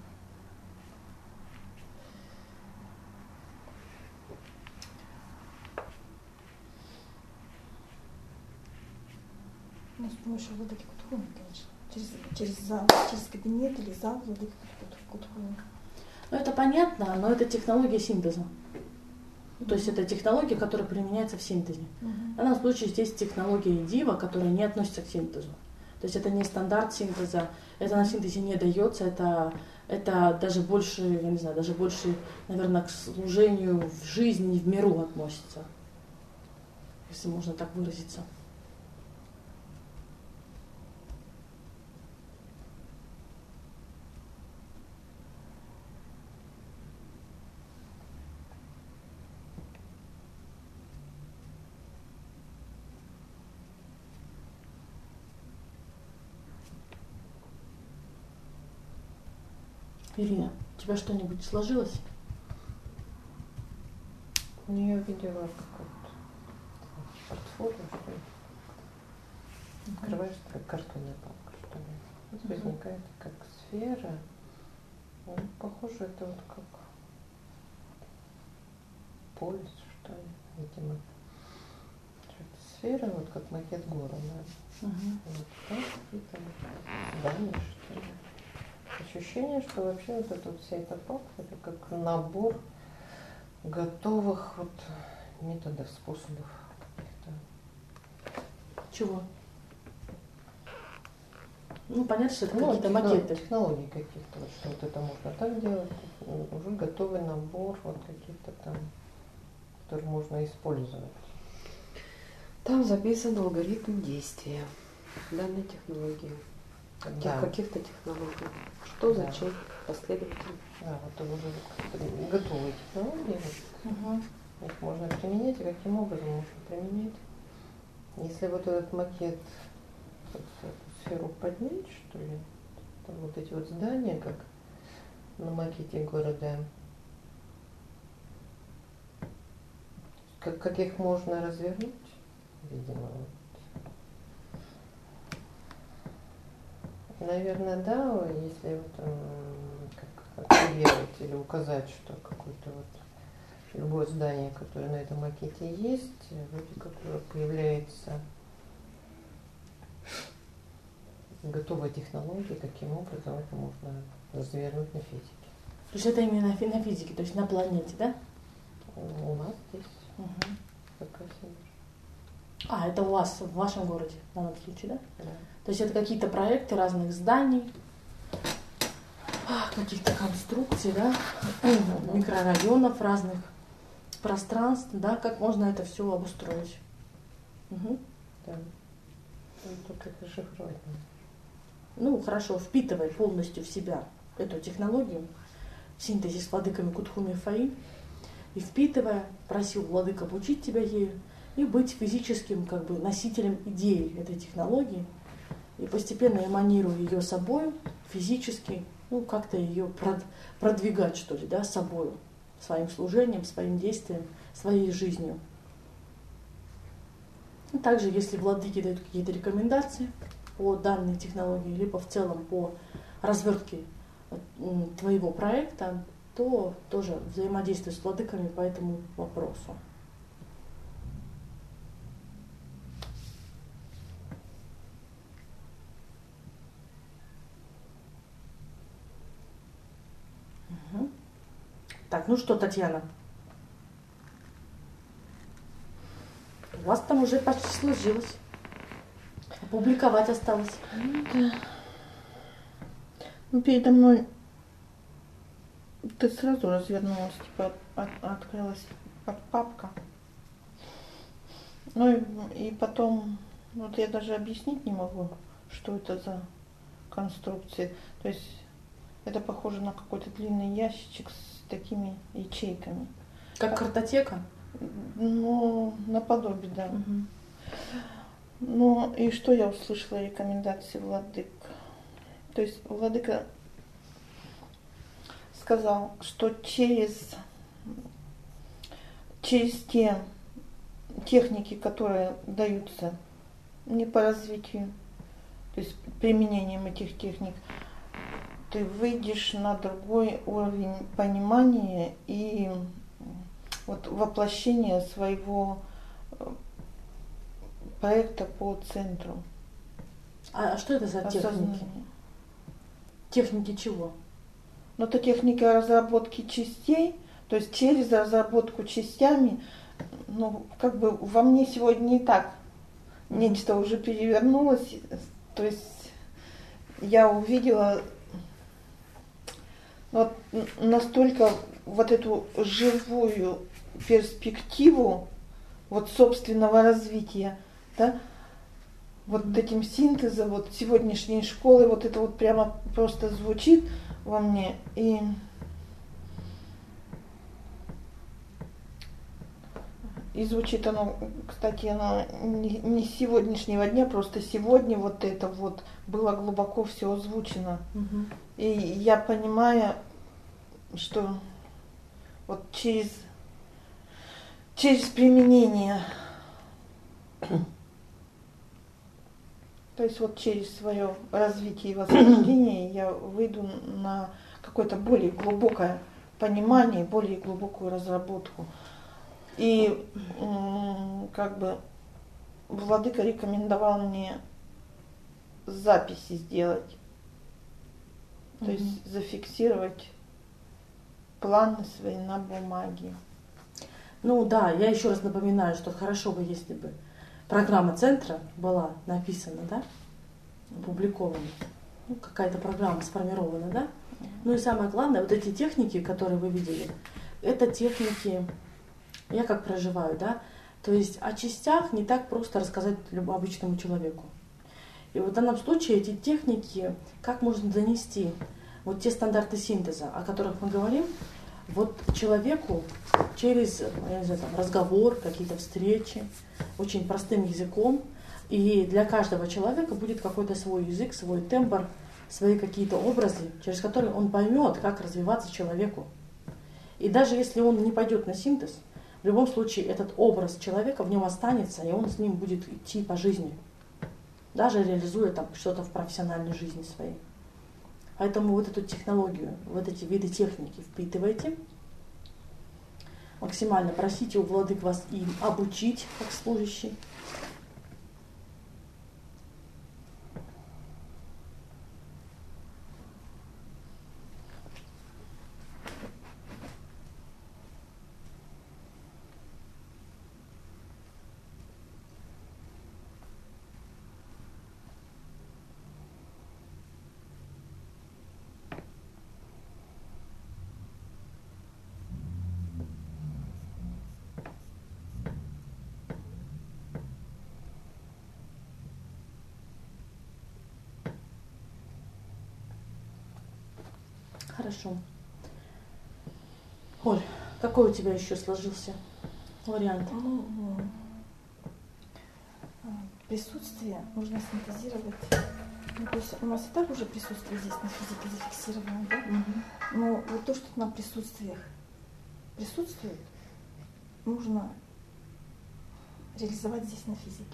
ну, с помощью владыки Кутхуми, конечно. Через, через зал, через кабинет или зал владыки Кутхуми. Ну, это понятно, но это технология синтеза. Ну, то есть это технология, которая применяется в синтезе. Мгм. В данном случае здесь технология дива, которая не относится к синтезу. То есть это не стандарт синтеза, это на синтезе не дается, это, это даже больше, я не знаю, даже больше, наверное, к служению в жизни, в миру относится, если можно так выразиться. Ирина, у тебя что-нибудь сложилось? Ну, я видела как вот портфолио, что ли. Открываешь, как картонная папка, что ли. Вот Мгм. возникает как сфера. Ну, похоже, это вот как полис, что ли, видимо. Что-то сфера, вот как макет города. Мгм. Вот там какие-то вот здания, что ли. Ощущение, что вообще вот эта вот вся эта папка, это как набор готовых вот методов, способов каких-то. Чего? Ну, понятно, что это Ну, какие-то техно- макеты. технологий каких-то, вот, что вот это можно так делать, ну, уже готовый набор вот каких-то там, который можно использовать. Там записан алгоритм действия данной технологии. Каких, Да. Каких-то технологий. Что, Да. зачем, последовательно. Да, вот это уже как-то готовые технологии, вот, Мгм. их можно применять, и каким образом можно применять. Если вот этот макет, вот эту сферу поднять, что ли, там вот эти вот здания, как на макете города, как, как их можно развернуть, видимо, вот. Наверное, да, если вот, м, как активировать или указать, что какое-то вот любое здание, которое на этом макете есть, вроде как уже появляется готовая технология, каким образом это можно развернуть на физике. То есть это именно на фи- на физике, то есть на планете, да? У нас здесь Мгм. такая себе. А, это у вас, в вашем городе, в данном случае, да? Да. То есть это какие-то проекты разных зданий, а, каких-то конструкций, да, микрорайонов разных, пространств, да, как можно это все обустроить. Мгм. Да. Ну, только это шифровать надо. Ну, хорошо, впитывай полностью в себя эту технологию, синтезис с владыками Кутхуми Фаи, и впитывая, проси у владык обучить тебя ею, и быть физическим как бы носителем идеи этой технологии, и постепенно эманируя ее собой, физически, ну, как-то ее прод- продвигать, что ли, да, собой, своим служением, своим действием, своей жизнью. И также, если владыки дают какие-то рекомендации по данной технологии, либо в целом по развертке м, твоего проекта, то тоже взаимодействуй с владыками по этому вопросу. Мгм. Так, ну что, Татьяна, у вас там уже почти сложилось. Опубликовать осталось. Ну, передо мной ты сразу развернулась, типа от- открылась под папка. Ну и, и потом, вот я даже объяснить не могу, что это за конструкции. То есть это похоже на какой-то длинный ящичек с такими ячейками. Как картотека. Ну, наподобие, да. Мгм. Ну и что я услышала рекомендации владык? То есть владыка сказал, что через через те техники, которые даются мне по развитию, то есть применением этих техник, ты выйдешь на другой уровень понимания и вот воплощения своего проекта по центру. А что это за техники? Осознание. Техники чего? Ну, это техника разработки частей, то есть через разработку частями, ну, как бы во мне сегодня и так нечто уже перевернулось, то есть я увидела вот настолько вот эту живую перспективу вот собственного развития, да, вот этим синтезом, вот сегодняшней школы, вот это вот прямо просто звучит во мне. И И звучит оно, кстати, оно не, не с сегодняшнего дня, просто сегодня вот это вот было глубоко все озвучено. Угу. И я понимаю, что вот через, через применение, то есть вот через свое развитие и восхождение я выйду на какое-то более глубокое понимание, более глубокую разработку. И как бы владыка рекомендовал мне записи сделать, то mm-hmm. есть зафиксировать планы свои на бумаге. Ну да, я еще раз напоминаю, что хорошо бы, если бы программа центра была написана, да, опубликована, ну, какая-то программа сформирована, да. Mm-hmm. Ну и самое главное, вот эти техники, которые вы видели, это техники. Я как проживаю, да, то есть о частях не так просто рассказать любому обычному человеку. И вот в данном случае эти техники, как можно донести вот те стандарты синтеза, о которых мы говорим, вот человеку через, я не знаю, там, разговор, какие-то встречи, очень простым языком. И для каждого человека будет какой-то свой язык, свой тембр, свои какие-то образы, через которые он поймет, как развиваться человеку. И даже если он не пойдет на синтез, в любом случае этот образ человека в нем останется, и он с ним будет идти по жизни, даже реализуя там что-то в профессиональной жизни своей. Поэтому вот эту технологию, вот эти виды техники впитывайте, максимально просите у владык вас им обучить как служащий. Хорошо. Оль, какой у тебя еще сложился вариант? Ну, присутствие нужно синтезировать. Ну, то есть у нас и так уже присутствие здесь на физике зафиксировано, да? Угу. Но вот то, что на присутствиях присутствует, нужно реализовать здесь на физике.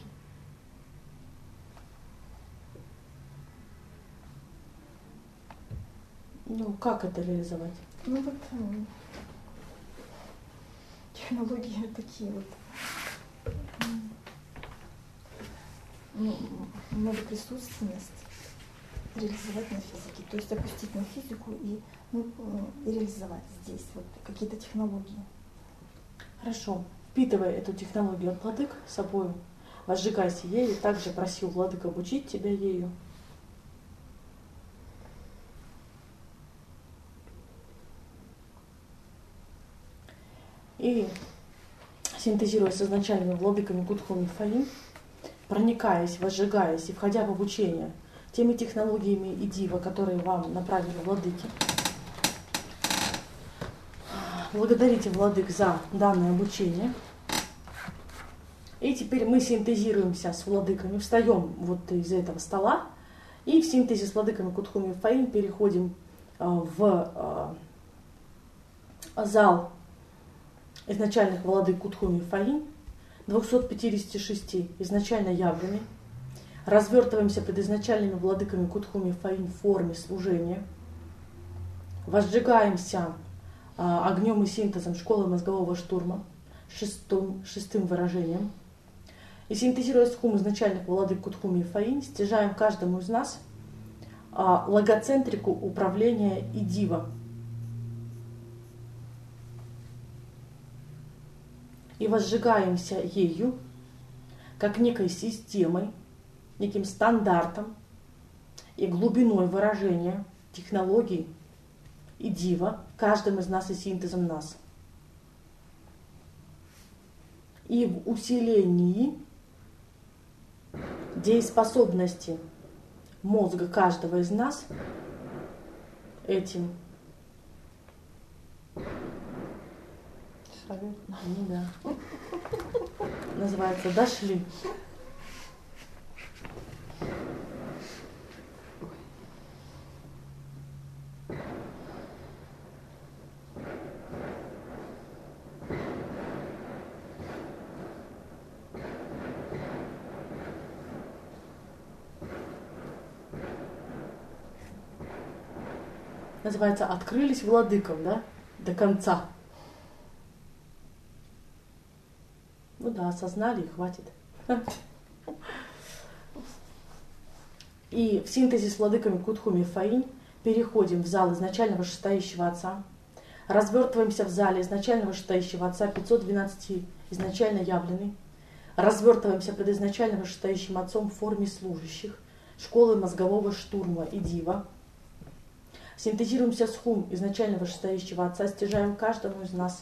Ну, как это реализовать? Ну вот ну, технологии такие вот. Ну, многоприсутственность реализовать на физике. То есть опустить на физику и, ну, и реализовать здесь вот какие-то технологии. Хорошо. Впитывай эту технологию от владык с собой, возжигайся ею, также проси у владык обучить тебя ею. И синтезируя с изначальными владыками Гудхом и Фаим, проникаясь, возжигаясь и входя в обучение теми технологиями и дива, которые вам направили владыки, благодарите владык за данное обучение. И теперь мы синтезируемся с владыками, встаем вот из этого стола и в синтезе с владыками Гудхом и Фаим переходим в зал изначальных владык Кутхуми Фаинь, двухсот пятидесяти шести изначально явлены, развертываемся пред изначальными владыками Кутхуми Фаинь в форме служения, возжигаемся а, огнем и синтезом школы мозгового штурма, шестым, шестым выражением, и синтезируя схум изначальных владык Кутхуми Фаинь, стяжаем каждому из нас а, логоцентрику управления и дива. И возжигаемся ею, как некой системой, неким стандартом и глубиной выражения, технологий и дива, каждым из нас и синтезом нас. И в усилении дееспособности мозга каждого из нас этим ну, да. Называется «Дошли». Называется «Открылись владыкам», да, до конца. Ну да, осознали и хватит. И в синтезе с владыками Кутхуми Фаинь переходим в зал изначального шестоящего Отца, развертываемся в зале изначального шестоящего Отца пятьсот двенадцать изначально явленный, развертываемся пред изначальным шестоящим Отцом в форме служащих школы мозгового штурма и дива, синтезируемся с хум изначального шестоящего Отца, стяжаем каждому из нас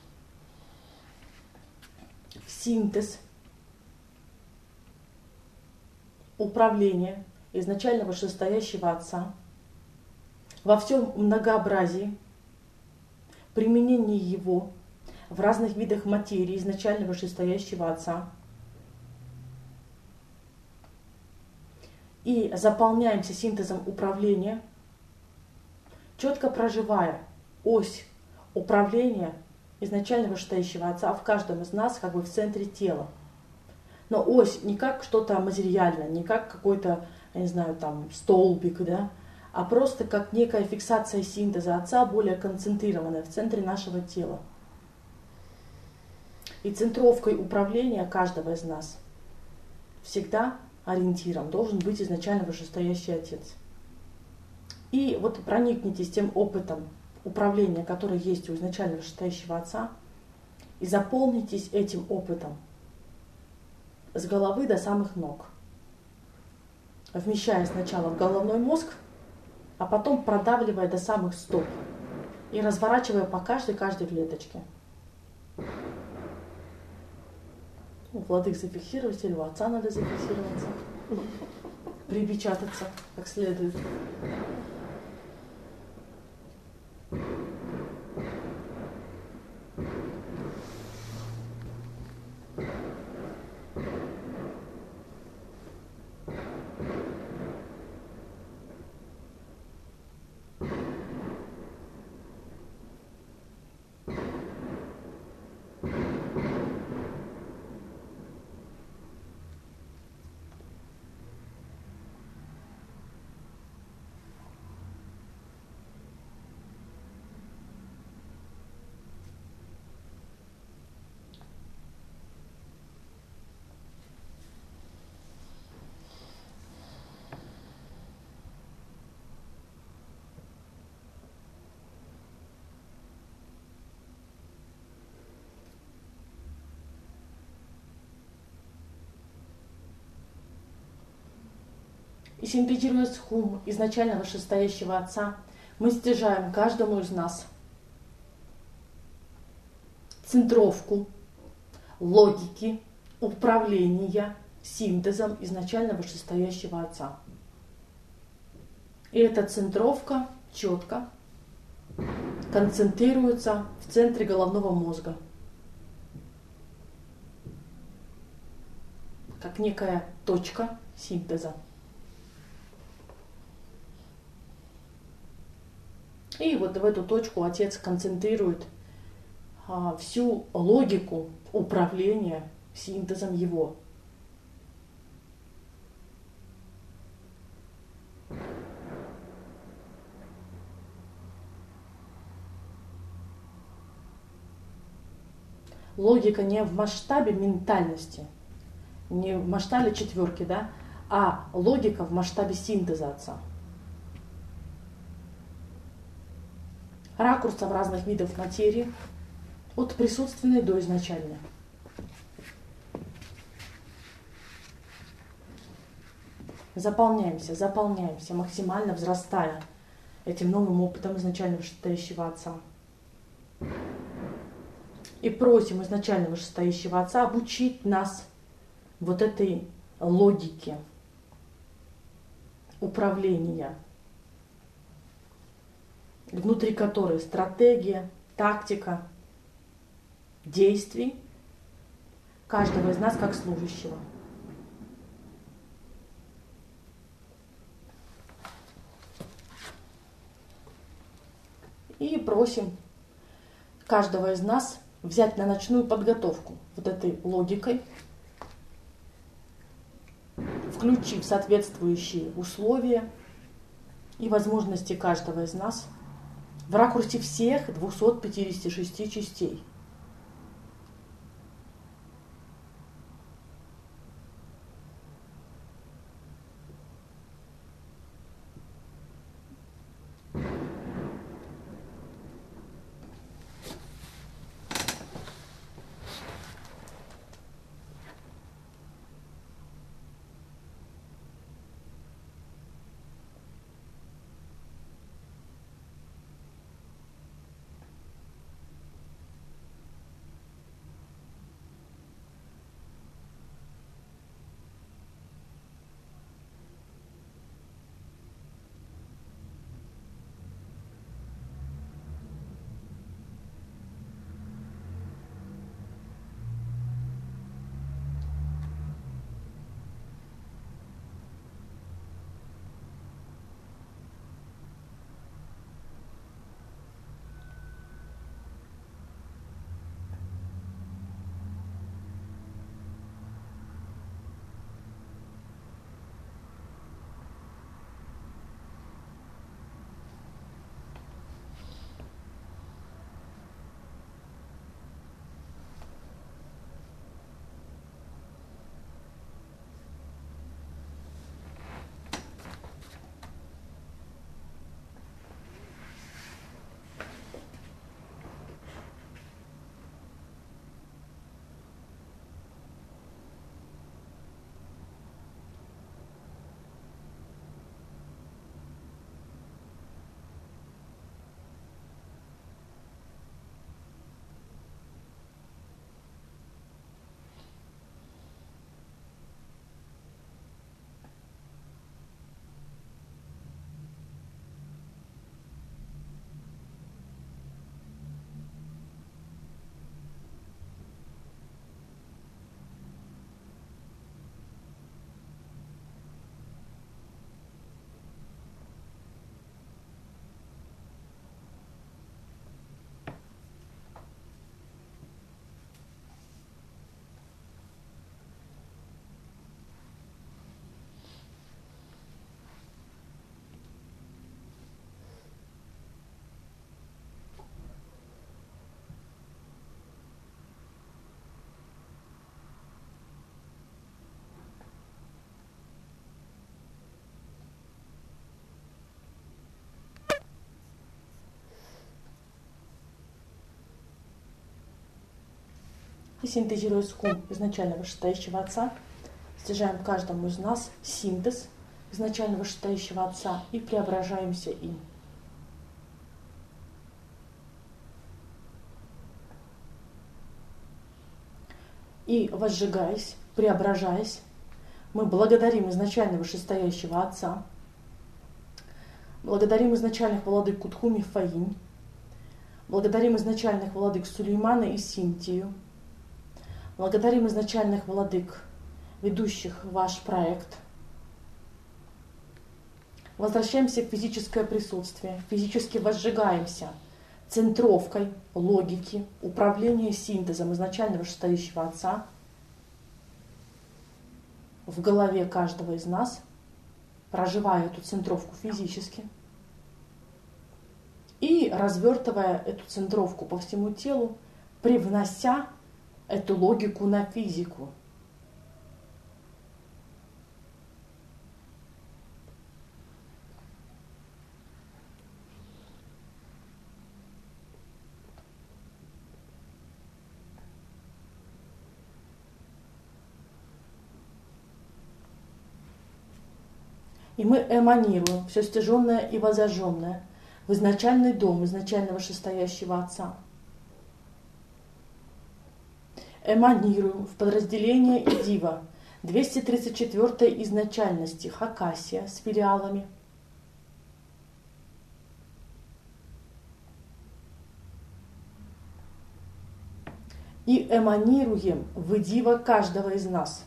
синтез управления изначального шестоящего Отца во всем многообразии, применении его в разных видах материи изначального шестоящего Отца, и заполняемся синтезом управления, четко проживая ось управления изначального шестоящего Отца в каждом из нас, как бы в центре тела. Но ось не как что-то материальное, не как какой-то, я не знаю, там столбик, да, а просто как некая фиксация синтеза Отца, более концентрированная в центре нашего тела. И центровкой управления каждого из нас всегда ориентиром должен быть изначально вышестоящий Отец. И вот проникнитесь тем опытом управления, который есть у изначально вышестоящего Отца, и заполнитесь этим опытом с головы до самых ног, вмещая сначала в головной мозг, а потом продавливая до самых стоп и разворачивая по каждой-каждой клеточке. У владык зафиксировать, или у Отца надо зафиксироваться, припечататься как следует. И синтезируя схум изначально вышестоящего Отца, мы стяжаем каждому из нас центровку логики управления синтезом изначально вышестоящего Отца. И эта центровка четко концентрируется в центре головного мозга, как некая точка синтеза. И вот в эту точку Отец концентрирует а, всю логику управления синтезом его. Логика не в масштабе ментальности, не в масштабе четверки, да, а логика в масштабе синтеза Отца. Ракурсов разных видов материи, от присутственной до изначальной. Заполняемся, заполняемся, максимально взрастая этим новым опытом изначально вышестоящего Отца. И просим изначально вышестоящего Отца обучить нас вот этой логике управления, внутри которой стратегия, тактика действий каждого из нас как служащего. И просим каждого из нас взять на ночную подготовку вот этой логикой, включив соответствующие условия и возможности каждого из нас в ракурсе всех двухсот пятидесяти шести частей. И синтезируя скум изначально вышестоящего Отца, стяжаем каждому из нас синтез изначально вышестоящего Отца и преображаемся им. И возжигаясь, преображаясь, мы благодарим изначально вышестоящего Отца, благодарим изначальных владык Кутху Мифаинь, благодарим изначальных владык Сулеймана и Синтию, благодарим изначальных владык, ведущих ваш проект. Возвращаемся в физическое присутствие, физически возжигаемся центровкой логики, управления синтезом изначально вышестоящего Отца в голове каждого из нас, проживая эту центровку физически и развертывая эту центровку по всему телу, привнося эту логику на физику. И мы эманируем все стяженное и возожженное в изначальный дом изначально вышестоящего Отца. Эманируем в подразделение Идива двести тридцать четвёртой изначальности Хакасия с филиалами. И эманируем в Идива каждого из нас.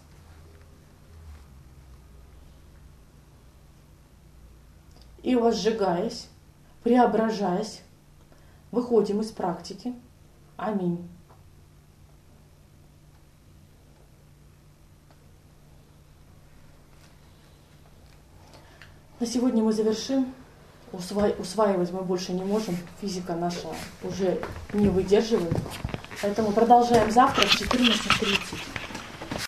И возжигаясь, преображаясь, выходим из практики. Аминь. На сегодня мы завершим. Усва- усваивать мы больше не можем. Физика наша уже не выдерживает. Поэтому продолжаем завтра в четырнадцать тридцать.